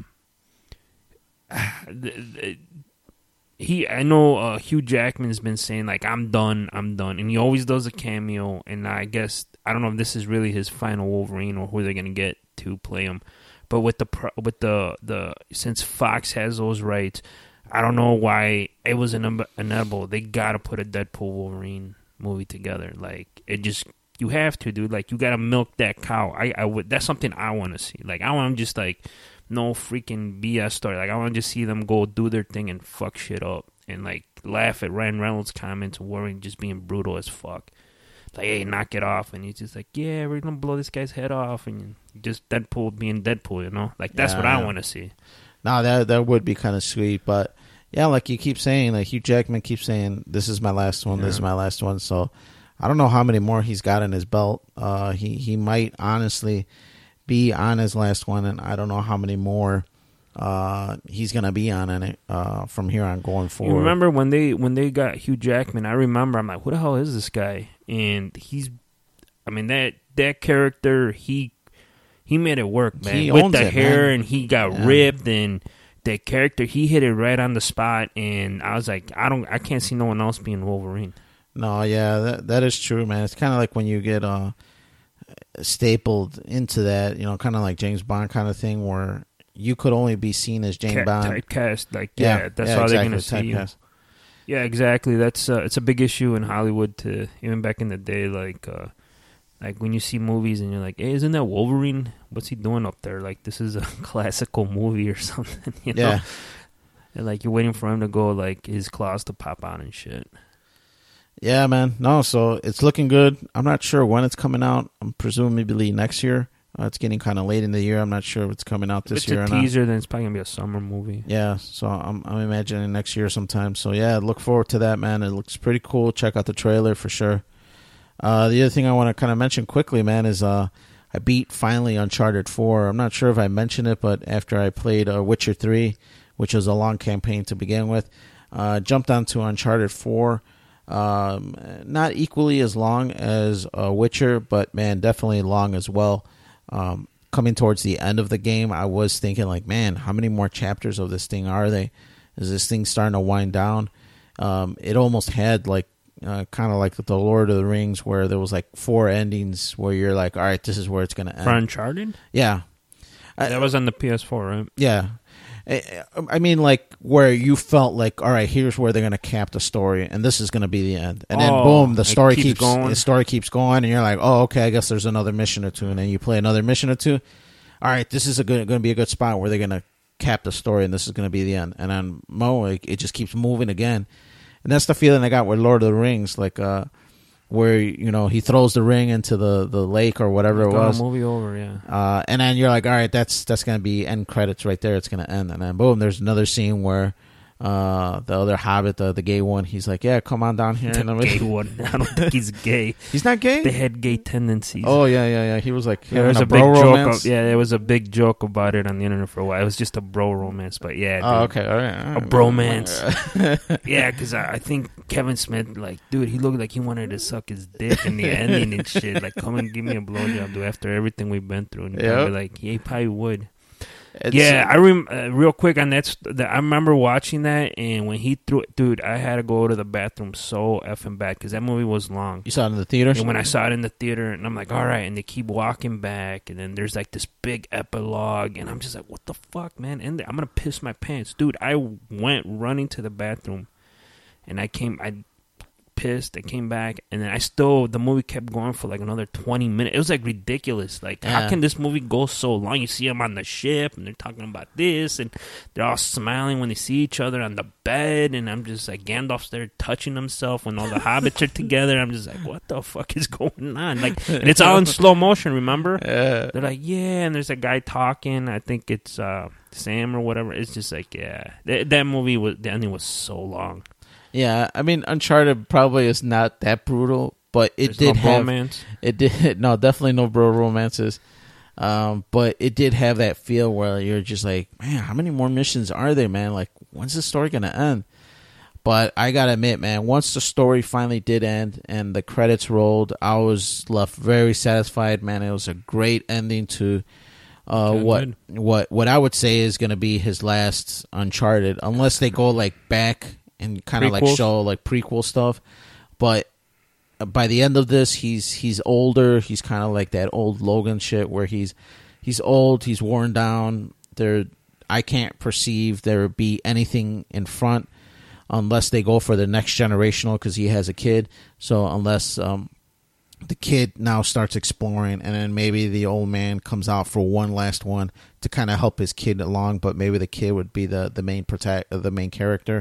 I know Hugh Jackman's been saying like I'm done, and he always does a cameo. And I guess I don't know if this is really his final Wolverine or who they're gonna get to play him. But with the since Fox has those rights, I don't know why it was inevitable. They gotta put a Deadpool Wolverine movie together. Like it just. You have to, dude. Like, you gotta milk that cow. I would. That's something I want to see. Like, I want just like no freaking BS story. Like, I want to just see them go do their thing and fuck shit up and like laugh at Ryan Reynolds' comments and worrying just being brutal as fuck. Like, hey, knock it off, and he's just like, yeah, we're gonna blow this guy's head off, and just Deadpool being Deadpool, you know? Like, that's what I want to see. No, that would be kind of sweet, but yeah, like you keep saying, like Hugh Jackman keeps saying, this is my last one. This is my last one. So. I don't know how many more he's got in his belt. He might honestly be on his last one, and I don't know how many more he's gonna be on in it from here on going forward. You remember when they got Hugh Jackman? I remember I'm like, who the hell is this guy? And that character he made it work, man. He with the it, hair, man. And he got ripped, and that character he hit it right on the spot. And I was like, I can't see no one else being Wolverine. No, yeah, that is true, man. It's kind of like when you get stapled into that, you know, kind of like James Bond kind of thing, where you could only be seen as James Bond. Typecast, like that's how they're gonna see you. Yeah, exactly. That's it's a big issue in Hollywood. Even back in the day, like when you see movies and you're like, hey, isn't that Wolverine? What's he doing up there? Like, this is a classical movie or something, you know? Yeah. And like you're waiting for him to go, like his claws to pop out and shit. Yeah, man. No, so it's looking good. I'm not sure when it's coming out. I'm presumably next year. It's getting kind of late in the year. I'm not sure if it's coming out this year or not. If it's a teaser, then it's probably going to be a summer movie. Yeah, so I'm imagining next year sometime. So, yeah, look forward to that, man. It looks pretty cool. Check out the trailer for sure. The other thing I want to kind of mention quickly, man, is I beat finally Uncharted 4. I'm not sure if I mentioned it, but after I played Witcher 3, which was a long campaign to begin with, jumped onto Uncharted 4. Not equally as long as Witcher, but man, definitely long as well. Coming towards the end of the game, I was thinking like, man, how many more chapters of this thing are they? Is this thing starting to wind down? It almost had like kind of like the Lord of the Rings, where there was like 4 endings where you're like, all right, this is where it's going to end. For Uncharted? Yeah. That was on the PS4, right? Yeah. I mean, like, where you felt like, all right, here's where they're going to cap the story, and this is going to be the end. And then, boom, the story keeps going. The story keeps going, and you're like, oh, okay, I guess there's another mission or two. And then you play another mission or two. All right, this is going to be a good spot where they're going to cap the story, and this is going to be the end. And then, it just keeps moving again. And that's the feeling I got with Lord of the Rings, like, where, you know, he throws the ring into the lake or whatever it was. Movie over, yeah. And then you're like, all right, that's going to be end credits right there. It's going to end. And then, boom, there's another scene where the other Hobbit, the gay one, he's like, yeah, come on down here. The gay one. I don't think he's gay. He's not gay? They had gay tendencies. Oh, yeah. He was like, there was a big joke. There was a big joke about it on the internet for a while. It was just a bro romance, but yeah. Oh, okay. All right. A bromance. Yeah, because I think Kevin Smith, like, dude, he looked like he wanted to suck his dick in the ending and shit. Like, come and give me a blowjob, dude, after everything we've been through. And yep. Like, yeah, he probably would. I real quick on that. I remember watching that, and when he threw it, dude, I had to go to the bathroom so effing bad because that movie was long. You saw it in the theater? And when I saw it in the theater, and I'm like, all right, and they keep walking back, and then there's like this big epilogue, and I'm just like, what the fuck, man? And I'm gonna piss my pants, dude. I went running to the bathroom, and I pissed. They came back, and then the movie kept going for like another 20 minutes. It was like ridiculous. Like, how can this movie go so long? You see them on the ship, and they're talking about this, and they're all smiling when they see each other on the bed, and I'm just like, Gandalf's there touching himself when all the hobbits are together. I'm just like, what the fuck is going on? Like, and it's all in slow motion, remember? Yeah. They're like, yeah, and there's a guy talking. I think it's Sam or whatever. It's just like, yeah. That movie, the ending was so long. Yeah, I mean, Uncharted probably is not that brutal, but it did have romance. It did definitely no bro romances. But it did have that feel where you're just like, man, how many more missions are there, man? Like, when's the story gonna end? But I gotta admit, man, once the story finally did end and the credits rolled, I was left very satisfied, man. It was a great ending to what I would say is gonna be his last Uncharted, unless they go like back and kind of like show like prequel stuff. But by the end of this, he's older. He's kind of like that old Logan shit where he's old, he's worn down. I can't perceive there be anything in front unless they go for the next generational, because he has a kid. So unless the kid now starts exploring, and then maybe the old man comes out for one last one to kind of help his kid along, but maybe the kid would be the main character.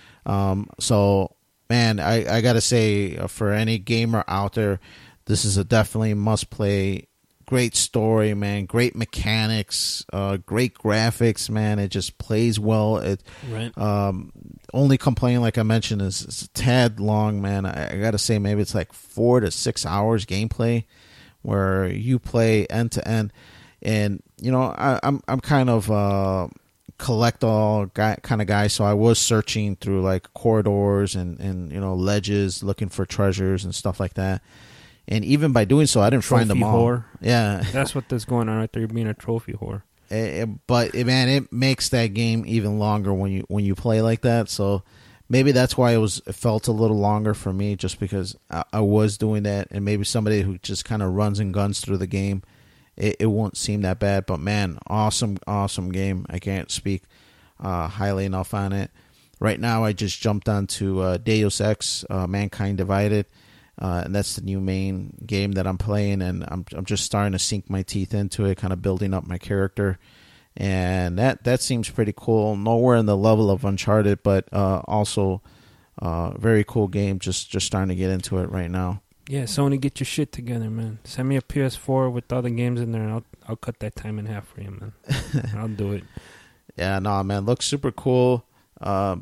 So, man, I gotta say, for any gamer out there, this is a definitely must play. Great story, man. Great mechanics. Great graphics, man. It just plays well. Right. Only complaint, like I mentioned, is it's a tad long, man. I gotta say, maybe it's like 4 to 6 hours gameplay, where you play end to end. And you know, I'm kind of collect all kind of guy, so I was searching through like corridors and you know, ledges, looking for treasures and stuff like that. And even by doing so, I didn't find them all. Whore. Yeah, that's that's going on right there. You're being a trophy whore. But man, it makes that game even longer when you play like that. So maybe that's why it felt a little longer for me, just because I was doing that. And maybe somebody who just kind of runs and guns through the game, it won't seem that bad. But man, awesome game. I can't speak highly enough on it. Right now, I just jumped onto Deus Ex: Mankind Divided. And that's the new main game that I'm playing, and I'm just starting to sink my teeth into it, kind of building up my character, and that seems pretty cool. Nowhere in the level of Uncharted, but also very cool game. Just starting to get into it right now. Yeah, Sony, get your shit together, man. Send me a PS4 with all the games in there, and I'll cut that time in half for you, man. I'll do it. Yeah, no, man, looks super cool. The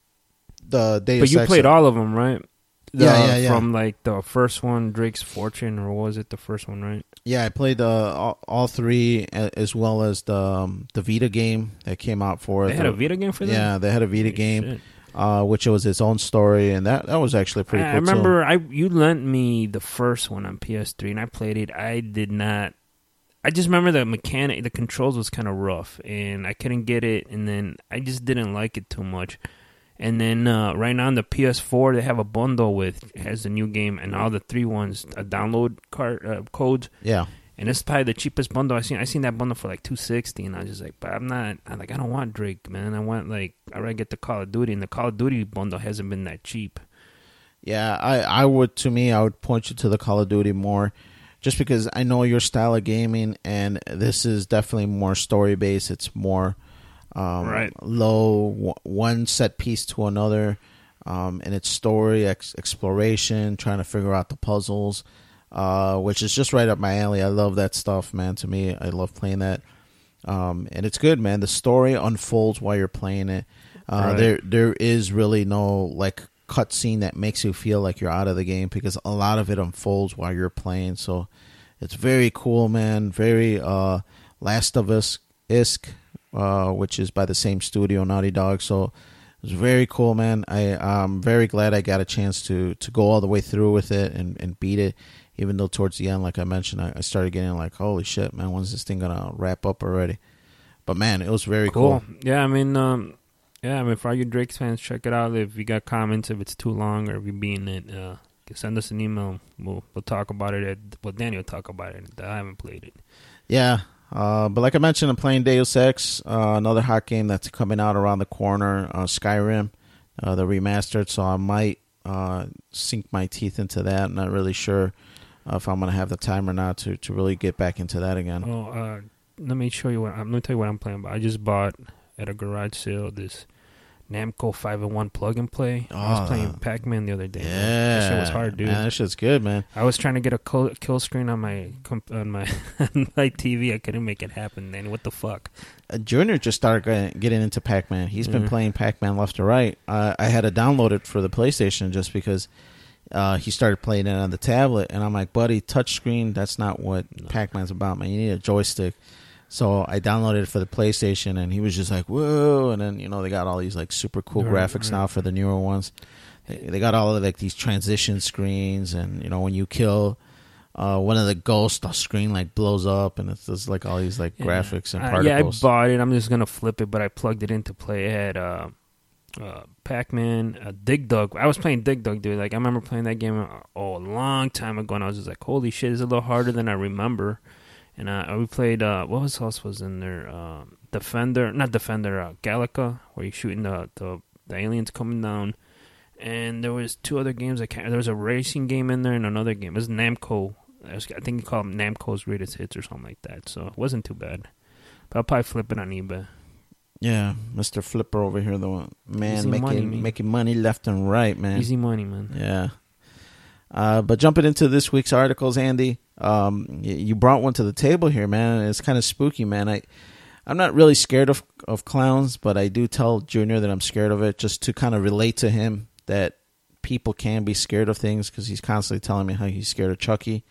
Deus But you Ex, played all of them, right? Yeah. From like the first one, Drake's Fortune, or was it the first one, right? Yeah, I played all three, as well as the Vita game that came out for it. They had a Vita game for that? Yeah, they had a Vita game, which was its own story, and that was actually pretty cool. I remember you lent me the first one on PS3, and I played it. I did not. I just remember the controls was kind of rough, and I couldn't get it, and then I just didn't like it too much. And then right now on the PS4, they have a bundle has the new game and all the 3 ones, download codes. Yeah. And it's probably the cheapest bundle I've seen. I seen that bundle for like $260, and I was just like, but I don't want Drake, man. I rather get the Call of Duty, and the Call of Duty bundle hasn't been that cheap. Yeah, I would point you to the Call of Duty more, just because I know your style of gaming, and this is definitely more story based. It's more right. Low one set piece to another, and it's story exploration, trying to figure out the puzzles, which is just right up my alley. I love that stuff, man. To me, I love playing that, and it's good, man. The story unfolds while you're playing it. Right. There is really no like cutscene that makes you feel like you're out of the game, because a lot of it unfolds while you're playing. So it's very cool, man. Very Last of Us-esque. Which is by the same studio, Naughty Dog. So it was very cool, man. I'm very glad I got a chance to go all the way through with it and beat it, even though towards the end, like I mentioned, I started getting like, holy shit, man, when's this thing gonna wrap up already? But man, it was very cool. Yeah, I mean, for all you Drake fans, check it out. If you got comments, if it's too long or if you're being it, send us an email. We'll talk about it. Danny will talk about it. I haven't played it. Yeah. But like I mentioned, I'm playing Deus Ex, another hot game that's coming out around the corner, Skyrim, the remastered. So I might sink my teeth into that. I'm not really sure if I'm gonna have the time or not to really get back into that again. Oh, let me show you let me tell you what I'm playing about. I just bought at a garage sale this Namco 5-in-1 plug and play. I was playing Pac-Man the other day. Yeah, man. That shit was hard, dude. Man, that shit's good, man. I was trying to get a kill screen on my on my TV. I couldn't make it happen. Then what the fuck? Junior just started getting into Pac-Man. He's been playing Pac-Man left to right. I had to download it for the PlayStation just because he started playing it on the tablet, and I'm like, buddy, touchscreen, that's not what Pac-Man's about, man. You need a joystick. So I downloaded it for the PlayStation, and he was just like, whoa. And then, they got all these, like, super cool graphics now for the newer ones. They got all of, like, these transition screens, and, when you kill one of the ghosts, the screen, like, blows up, and it's just, like, all these, like, graphics and particles. Yeah, I bought it. I'm just going to flip it, but I plugged it in to play. It had Pac-Man, Dig Dug. I was playing Dig Dug, dude. Like, I remember playing that game a long time ago, and I was just like, holy shit, it's a little harder than I remember. And we played, what else was in there? Galaga, where you're shooting the aliens coming down. And there was two other games. There was a racing game in there and another game. It was Namco. I think you call them Namco's Greatest Hits or something like that. So it wasn't too bad. But I'll probably flip it on eBay. Yeah, Mr. Flipper over here, though. Man, making money left and right, man. Easy money, man. Yeah. But jumping into this week's articles, Andy, you brought one to the table here, man. It's kind of spooky, man. I'm not really scared of clowns, but I do tell Junior that I'm scared of it, just to kind of relate to him that people can be scared of things, because he's constantly telling me how he's scared of Chucky.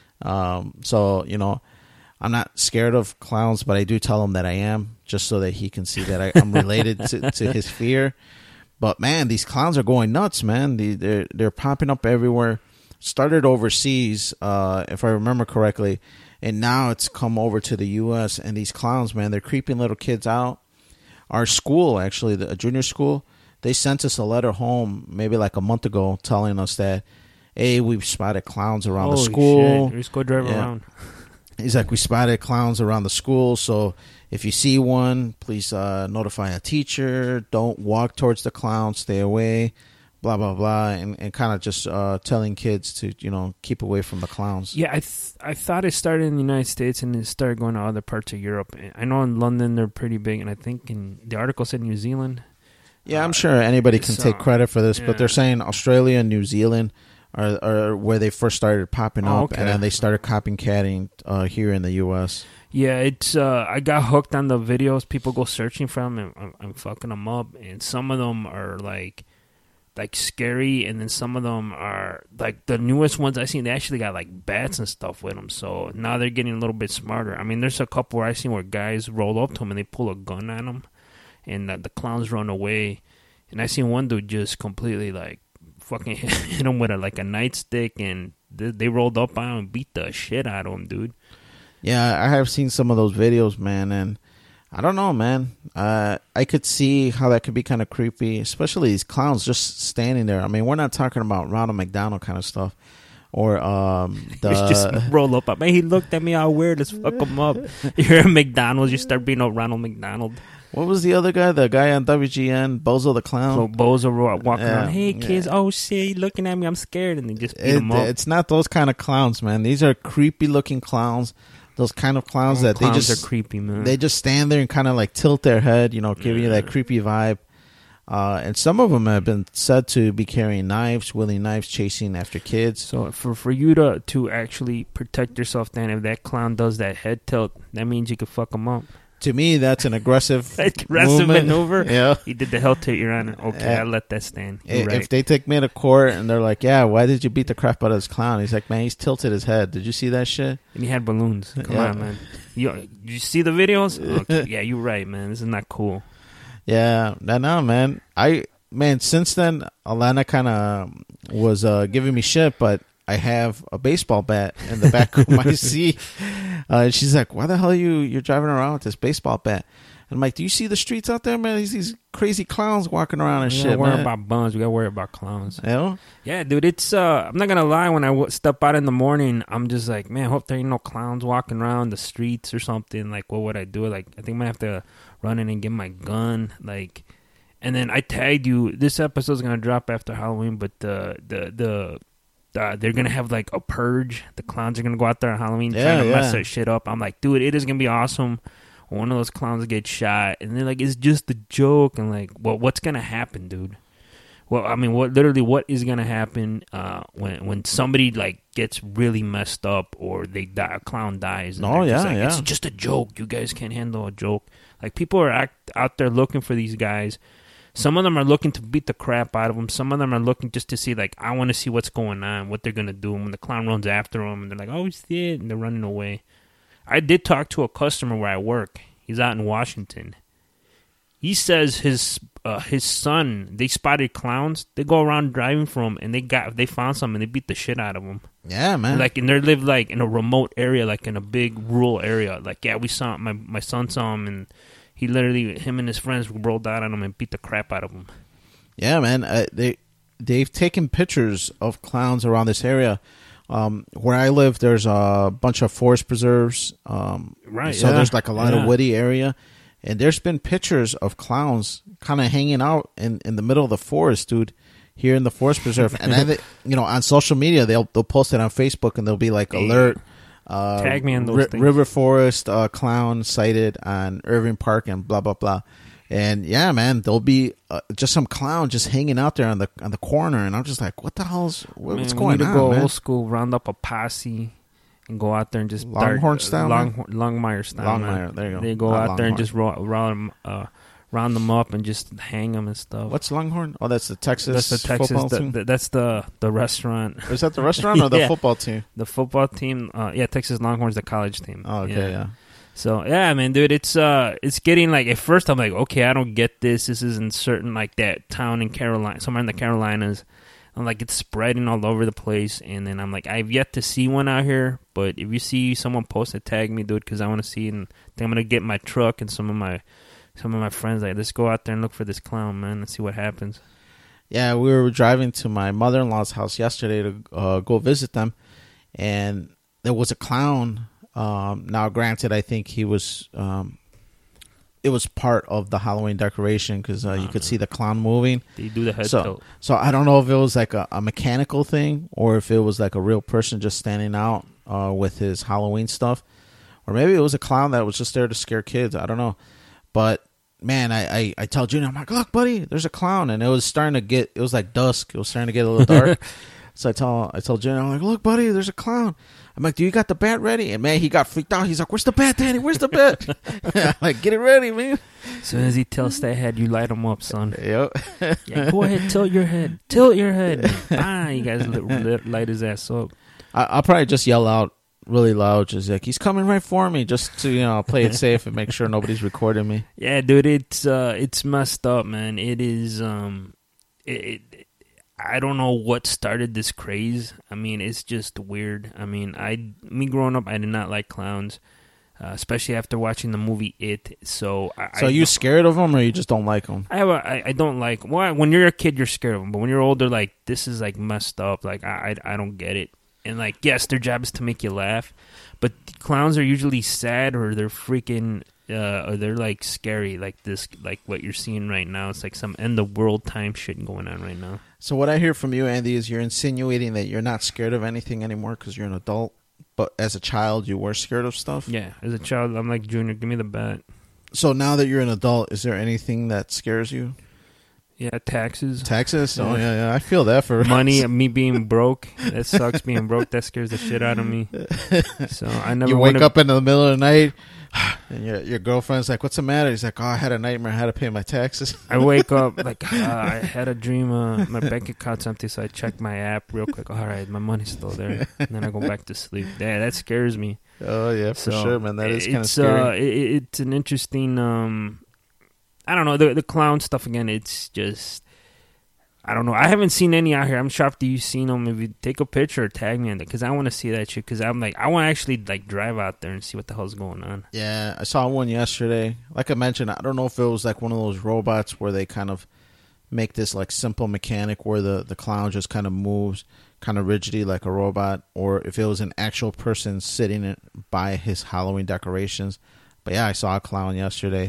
So, I'm not scared of clowns, but I do tell him that I am, just so that he can see that I'm related to his fear. But, man, these clowns are going nuts, man. They're popping up everywhere. Started overseas, if I remember correctly, and now it's come over to the U.S., and these clowns, man, they're creeping little kids out. Our school, actually, the junior school, they sent us a letter home maybe like a month ago telling us that, hey, we've spotted clowns around the school. Shit. Just go drive around. He's like, we spotted clowns around the school, so if you see one, please notify a teacher. Don't walk towards the clown. Stay away. Blah, blah, blah, and kind of just telling kids to, keep away from the clowns. Yeah, I thought it started in the United States and it started going to other parts of Europe. I know in London they're pretty big, and I think in the article said New Zealand. Yeah, I'm sure anybody can take credit for this, but they're saying Australia and New Zealand are where they first started popping up, and then they started copycatting here in the U.S. Yeah, it's I got hooked on the videos people go searching for them, and I'm fucking them up, and some of them are like scary, and then some of them are like the newest ones I seen. They actually got like bats and stuff with them, so now they're getting a little bit smarter. I mean, there's a couple where I seen where guys roll up to them and they pull a gun on them, and the clowns run away. And I seen one dude just completely like fucking hit him with a nightstick, and they rolled up on him and beat the shit out of him, dude. Yeah, I have seen some of those videos, man, and I don't know, man. I could see how that could be kind of creepy, especially these clowns just standing there. I mean, we're not talking about Ronald McDonald kind of stuff, or just roll up. Man, he looked at me all weird. Let's fuck him up. You're at McDonald's, you start being a Ronald McDonald. What was the other guy? The guy on WGN, Bozo the Clown. So Bozo walking around. Hey kids, oh shit, you looking at me? I'm scared, and they just beat him up. It's not those kind of clowns, man. These are creepy looking clowns. Those kind of clowns that clowns they just are creepy, man. They just stand there and kind of like tilt their head, giving you that creepy vibe. And some of them have been said to be carrying knives, wielding knives, chasing after kids. So for you to actually protect yourself, then if that clown does that head tilt, that means you could fuck him up. To me, that's an aggressive maneuver. Yeah, he did the hell tilt, Your Honor. Okay, I'll let that stand. You're right. If they take me to court and they're like, "Yeah, why did you beat the crap out of this clown?" He's like, "Man, he's tilted his head. Did you see that shit?" And he had balloons. Come on, man. You see the videos? Okay. Yeah, you're right, man. This is not cool. Yeah, no, man. Since then, Alana kind of was giving me shit, but I have a baseball bat in the back of my seat. She's like, why the hell you're driving around with this baseball bat? And I'm like, do you see the streets out there, man? These crazy clowns walking around and shit, man. We gotta worry about bums. We gotta worry about clowns. Yeah? Yeah, dude, it's, I'm not gonna lie, when I step out in the morning, I'm just like, man, hope there ain't no clowns walking around the streets or something. Like, what would I do? Like, I think I'm gonna have to run in and get my gun. Like, And then I tagged you. This episode's gonna drop after Halloween, but they're gonna have like a purge. The clowns are gonna go out there on Halloween trying to mess that shit up. I'm like, dude, it is gonna be awesome. One of those clowns gets shot, and they're like, it's just a joke. And like, well, what's gonna happen, dude? Well, I mean, what is gonna happen when somebody like gets really messed up or they die, a clown dies? And it's just a joke. You guys can't handle a joke. Like, people are out there looking for these guys. Some of them are looking to beat the crap out of them. Some of them are looking just to see, like, I want to see what's going on, what they're gonna do. And when the clown runs after them, and they're like, oh, he's dead, and they're running away. I did talk to a customer where I work. He's out in Washington. He says his son, they spotted clowns. They go around driving for him, and they found some, and they beat the shit out of them. Yeah, man. And they live like in a remote area, like in a big rural area. Like, yeah, we saw him. My son saw him, and he literally, him and his friends rolled out on him and beat the crap out of him. Yeah, man. They've taken pictures of clowns around this area. Where I live, there's a bunch of forest preserves. Right. So there's like a lot of woody area. And there's been pictures of clowns kind of hanging out in the middle of the forest, dude, here in the forest preserve. And then, on social media, they'll post it on Facebook, and they'll be like, alert. Tag me on those things. River Forest clown sighted on Irving Park and blah, blah, blah. And yeah, man, there'll be just some clown just hanging out there on the corner. And I'm just like, what the hell's what's going on, man? We need to go old school, round up a posse. And go out there and just Longhorn style, Longmire style. Longmire, there you go. They go out there and just round them up and just hang them and stuff. What's Longhorn? Oh, that's the Texas. That's the Texas. Football team? That's the restaurant. Is that the restaurant or the football team? The football team. Texas Longhorns, the college team. Oh, okay, yeah. So yeah, man, dude, it's getting like, at first I'm like, okay, I don't get this. This isn't certain, like that town in Carolina, somewhere in the Carolinas. I'm like, it's spreading all over the place, and then I'm like, I've yet to see one out here, but if you see someone post it, tag me, dude, because I want to see it, and then I'm gonna get my truck and some of my friends, like, let's go out there and look for this clown, man, and see what happens. Yeah, we were driving to my mother-in-law's house yesterday to go visit them, and there was a clown. Now, granted, I think he was. It was part of the Halloween decoration because you could see the clown moving. They do the head tilt. So I don't know if it was like a mechanical thing or if it was like a real person just standing out with his Halloween stuff. Or maybe it was a clown that was just there to scare kids. I don't know. But, man, I tell Junior, I'm like, look, buddy, there's a clown. And it was it was like dusk. It was starting to get a little dark. So I told Junior, I'm like, look, buddy, there's a clown. I'm like, do you got the bat ready? And, man, he got freaked out. He's like, where's the bat, Danny? Where's the bat? I'm like, get it ready, man. As soon as he tilts that head, you light him up, son. Yep. Yeah, go ahead, tilt your head. Tilt your head. You guys light his ass up. I'll probably just yell out really loud, just like, he's coming right for me, just to, play it safe and make sure nobody's recording me. Yeah, dude, it's messed up, man. It is, I don't know what started this craze. I mean, it's just weird. I mean, me growing up, I did not like clowns, especially after watching the movie It. So are you scared of them, or you just don't like them? I don't like. Well, when you're a kid, you're scared of them, but when you're older, like, this is like messed up. Like, I don't get it. And like, yes, their job is to make you laugh, but clowns are usually sad, or they're freaking. Or they're like scary, like this, like what you're seeing right now. It's like some end of world time shit going on right now. So what I hear from you, Andy, is you're insinuating that you're not scared of anything anymore because you're an adult, but as a child you were scared of stuff? Yeah, as a child, I'm like, Junior, give me the bat. So now that you're an adult, is there anything that scares you? Yeah, taxes. Taxes? Oh, yeah. I feel that for money, me being broke. That sucks, being broke. That scares the shit out of me. So I never. You wake up in the middle of the night, and your girlfriend's like, what's the matter? He's like, oh, I had a nightmare. I had to pay my taxes. I wake up like, I had a dream. My bank account's empty, so I check my app real quick. All right, my money's still there. And then I go back to sleep. Yeah, that scares me. Oh, yeah, for sure, man. That is kind of scary. It's an interesting... I don't know, the clown stuff, again, it's just... I don't know. I haven't seen any out here. I'm shocked that you've seen them. Maybe take a picture or tag me on it, because I want to see that shit. Because I'm like, I want to actually like drive out there and see what the hell's going on. Yeah, I saw one yesterday. Like I mentioned, I don't know if it was like one of those robots where they kind of make this like simple mechanic where the clown just kind of moves kind of rigidly like a robot, or if it was an actual person sitting by his Halloween decorations. But yeah, I saw a clown yesterday.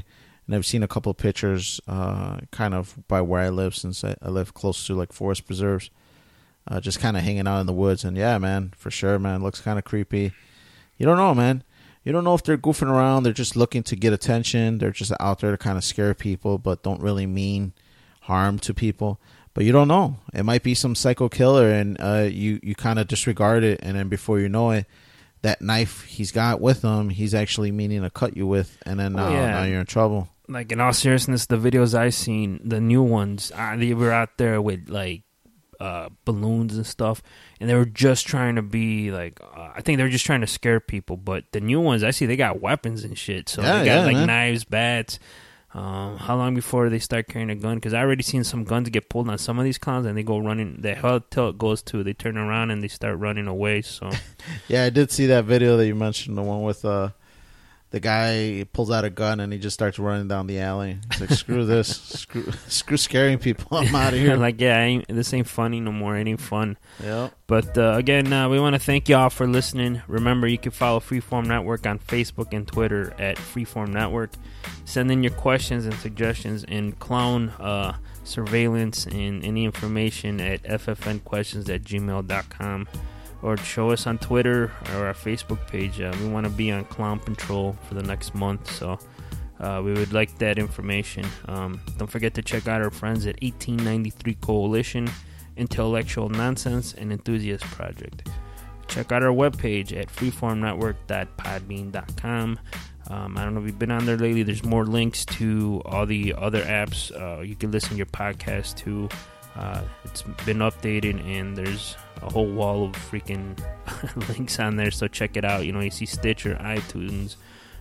and I've seen a couple of pictures, kind of by where I live, since I live close to like forest preserves, just kind of hanging out in the woods. And yeah, man, for sure, man, looks kind of creepy. You don't know, man. You don't know if they're goofing around. They're just looking to get attention. They're just out there to kind of scare people, but don't really mean harm to people. But you don't know. It might be some psycho killer, and you kind of disregard it, and then before you know it, that knife he's got with him, he's actually meaning to cut you with, and then now you're in trouble. Like, in all seriousness, the videos I've seen, the new ones, they were out there with, like, balloons and stuff, and they were just trying to be like, I think they were just trying to scare people. But the new ones I see, they got weapons and shit, so they got like knives, bats. How long before they start carrying a gun? Because I already seen some guns get pulled on some of these clowns, and they go running. The hell till it goes to, they turn around and they start running away. So yeah, I did see that video that you mentioned, the one with the guy pulls out a gun and he just starts running down the alley. He's like, screw this. Screw scaring people. I'm out of here. Like, this ain't funny no more. It ain't fun. Yeah. But again, we want to thank y'all for listening. Remember, you can follow Freeform Network on Facebook and Twitter at Freeform Network. Send in your questions and suggestions and clown surveillance and any information at ffnquestions@gmail.com. Or show us on Twitter or our Facebook page. We want to be on Clown Patrol for the next month, so we would like that information. Don't forget to check out our friends at 1893 Coalition, Intellectual Nonsense, and Enthusiast Project. Check out our webpage at freeformnetwork.podbean.com. I don't know if you've been on there lately. There's more links to all the other apps you can listen to your podcast to. It's been updated, and there's a whole wall of freaking links on there, so check it out. You see Stitcher, iTunes,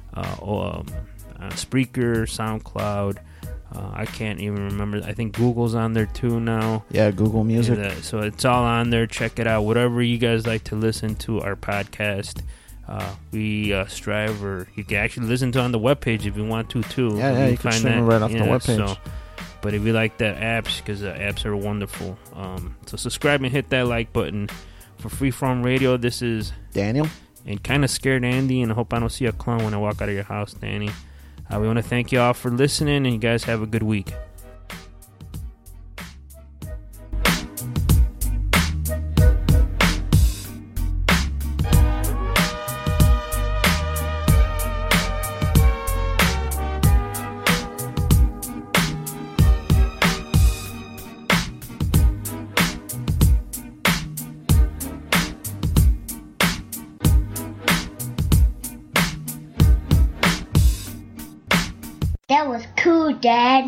Spreaker, SoundCloud. I can't even remember. I think Google's on there too now. Yeah, Google Music. So it's all on there. Check it out. Whatever you guys like to listen to our podcast, we strive, or you can actually listen to on the webpage if you want to too. Yeah, you can stream it right off the webpage. So, but if you like the apps, because the apps are wonderful, so subscribe and hit that like button. For Freeform Radio, this is Daniel. And kind of scared Andy, and I hope I don't see a clown when I walk out of your house, Danny. We want to thank you all for listening, and you guys have a good week. That was cool, Dad.